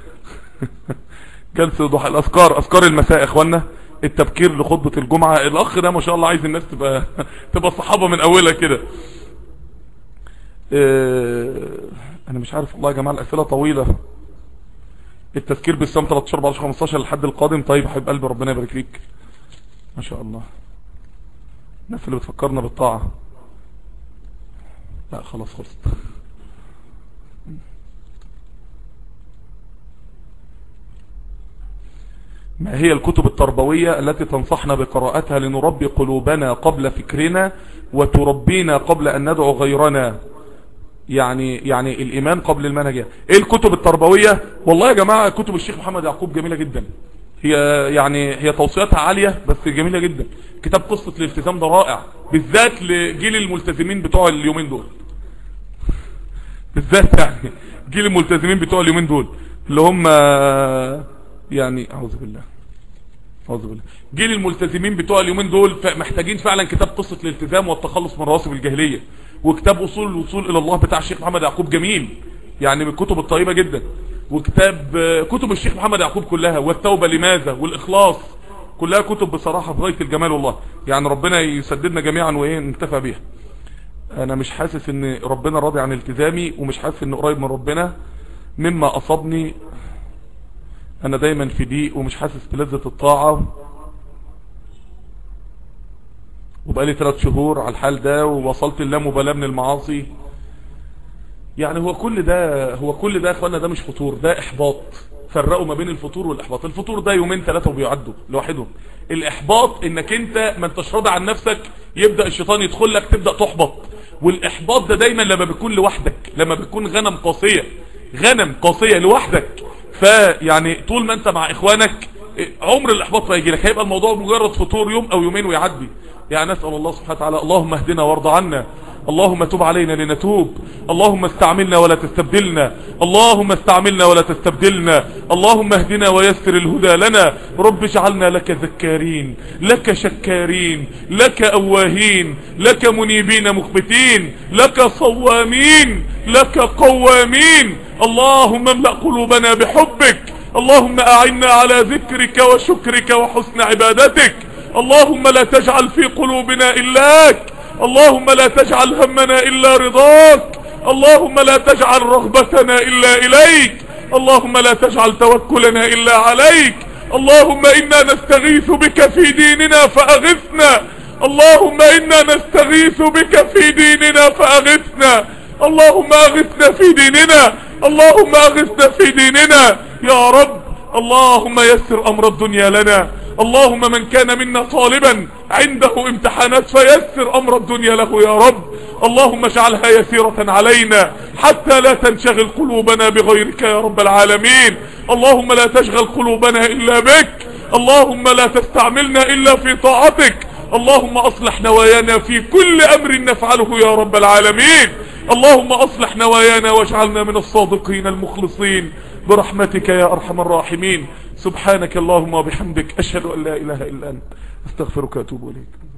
جلسة الضحى، الاذكار، اذكار المساء يا اخوانا، التبكير لخطبة الجمعة. الاخ ده ما شاء الله عايز الناس تبقى صحابة من اولها كده. انا مش عارف والله يا جماعة، الاسئلة طويلة. التذكير بالصيام 13 14 15 للحد القادم. طيب حبيب قلبي ربنا يبارك فيك ما شاء الله. الناس اللي بتفكرنا بالطاعة، لا خلاص خلصت. ما هي الكتب التربوية التي تنصحنا بقراءتها لنربي قلوبنا قبل فكرنا وتربينا قبل أن ندعو غيرنا؟ يعني الإيمان قبل المنهج. ايه الكتب التربوية؟ والله يا جماعة كتب الشيخ محمد يعقوب جميلة جدا، هي توصياتها عالية بس جميلة جدا. كتاب قصة الالتزام ده رائع، بالذات لجيل الملتزمين بتوع اليومين دول، بالذات يعني جيل الملتزمين بتوع اليومين دول اللي هم يعني اعوذ بالله جيل الملتزمين بتوع اليومين دول محتاجين فعلا كتاب قصة الالتزام والتخلص من رواسب الجاهلية، وكتاب اصول الوصول الى الله بتاع الشيخ محمد يعقوب جميل، يعني من الكتب الطيبة جدا. وكتاب كتب الشيخ محمد يعقوب كلها، والتوبة لماذا، والاخلاص، كلها كتب بصراحة في غاية الجمال والله. يعني ربنا يسددنا جميعا وايه ننتفع بيها. انا مش حاسس ان ربنا راضي عن التزامي، ومش حاسس ان قريب من ربنا مما اصابني. انا دايما في ضيق ومش حاسس بلذة الطاعة، وبقالي 3 شهور على الحال ده، ووصلت اللامبالاة من المعاصي. يعني هو كل ده يا اخوانا ده مش فطور، ده احباط. فرقوا ما بين الفطور والاحباط. الفطور ده يومين 3 وبيعدوا لوحدهم. الاحباط انك انت ما انتش راضي عن نفسك، يبدأ الشيطان يدخل لك تبدأ تحبط. والاحباط ده دايما لما بيكون لوحدك، لما بيكون غنم قاسية لوحدك. فيعني طول ما انت مع اخوانك عمر الاحباط ما يجي لك، هيبقى الموضوع مجرد فطور يوم او يومين ويعدي. يعني نسأل الله سبحانه وتعالى اللهم اهدنا وارض عنا، اللهم تب علينا لنتوب، اللهم استعملنا ولا تستبدلنا، اللهم استعملنا ولا تستبدلنا، اللهم اهدنا ويسر الهدى لنا. رب اجعلنا لك ذكارين، لك شكارين، لك أواهين، لك منيبين مخبتين، لك صوامين، لك قوامين. اللهم املأ قلوبنا بحبك، اللهم أعنا على ذكرك وشكرك وحسن عبادتك. اللهم لا تجعل في قلوبنا إلاك، اللهم لا تجعل همنا إلا رضاك، اللهم لا تجعل رغبتنا إلا إليك، اللهم لا تجعل توكلنا إلا عليك. اللهم إنا نستغيث بك في ديننا فأغثنا، اللهم إنا نستغيث بك في ديننا فأغثنا، اللهم أغثنا في ديننا، اللهم أغثنا في ديننا يا رب. اللهم يسر أمر الدنيا لنا، اللهم من كان منا طالبا عنده امتحانات فيسر أمر الدنيا له يا رب. اللهم اجعلها يسيرة علينا حتى لا تنشغل قلوبنا بغيرك يا رب العالمين. اللهم لا تشغل قلوبنا إلا بك، اللهم لا تستعملنا إلا في طاعتك. اللهم أصلح نوايانا في كل أمر نفعله يا رب العالمين. اللهم أصلح نوايانا واجعلنا من الصادقين المخلصين برحمتك يا أرحم الراحمين. سبحانك اللهم وبحمدك، أشهد أن لا إله إلا أنت، أستغفرك وأتوب إليك.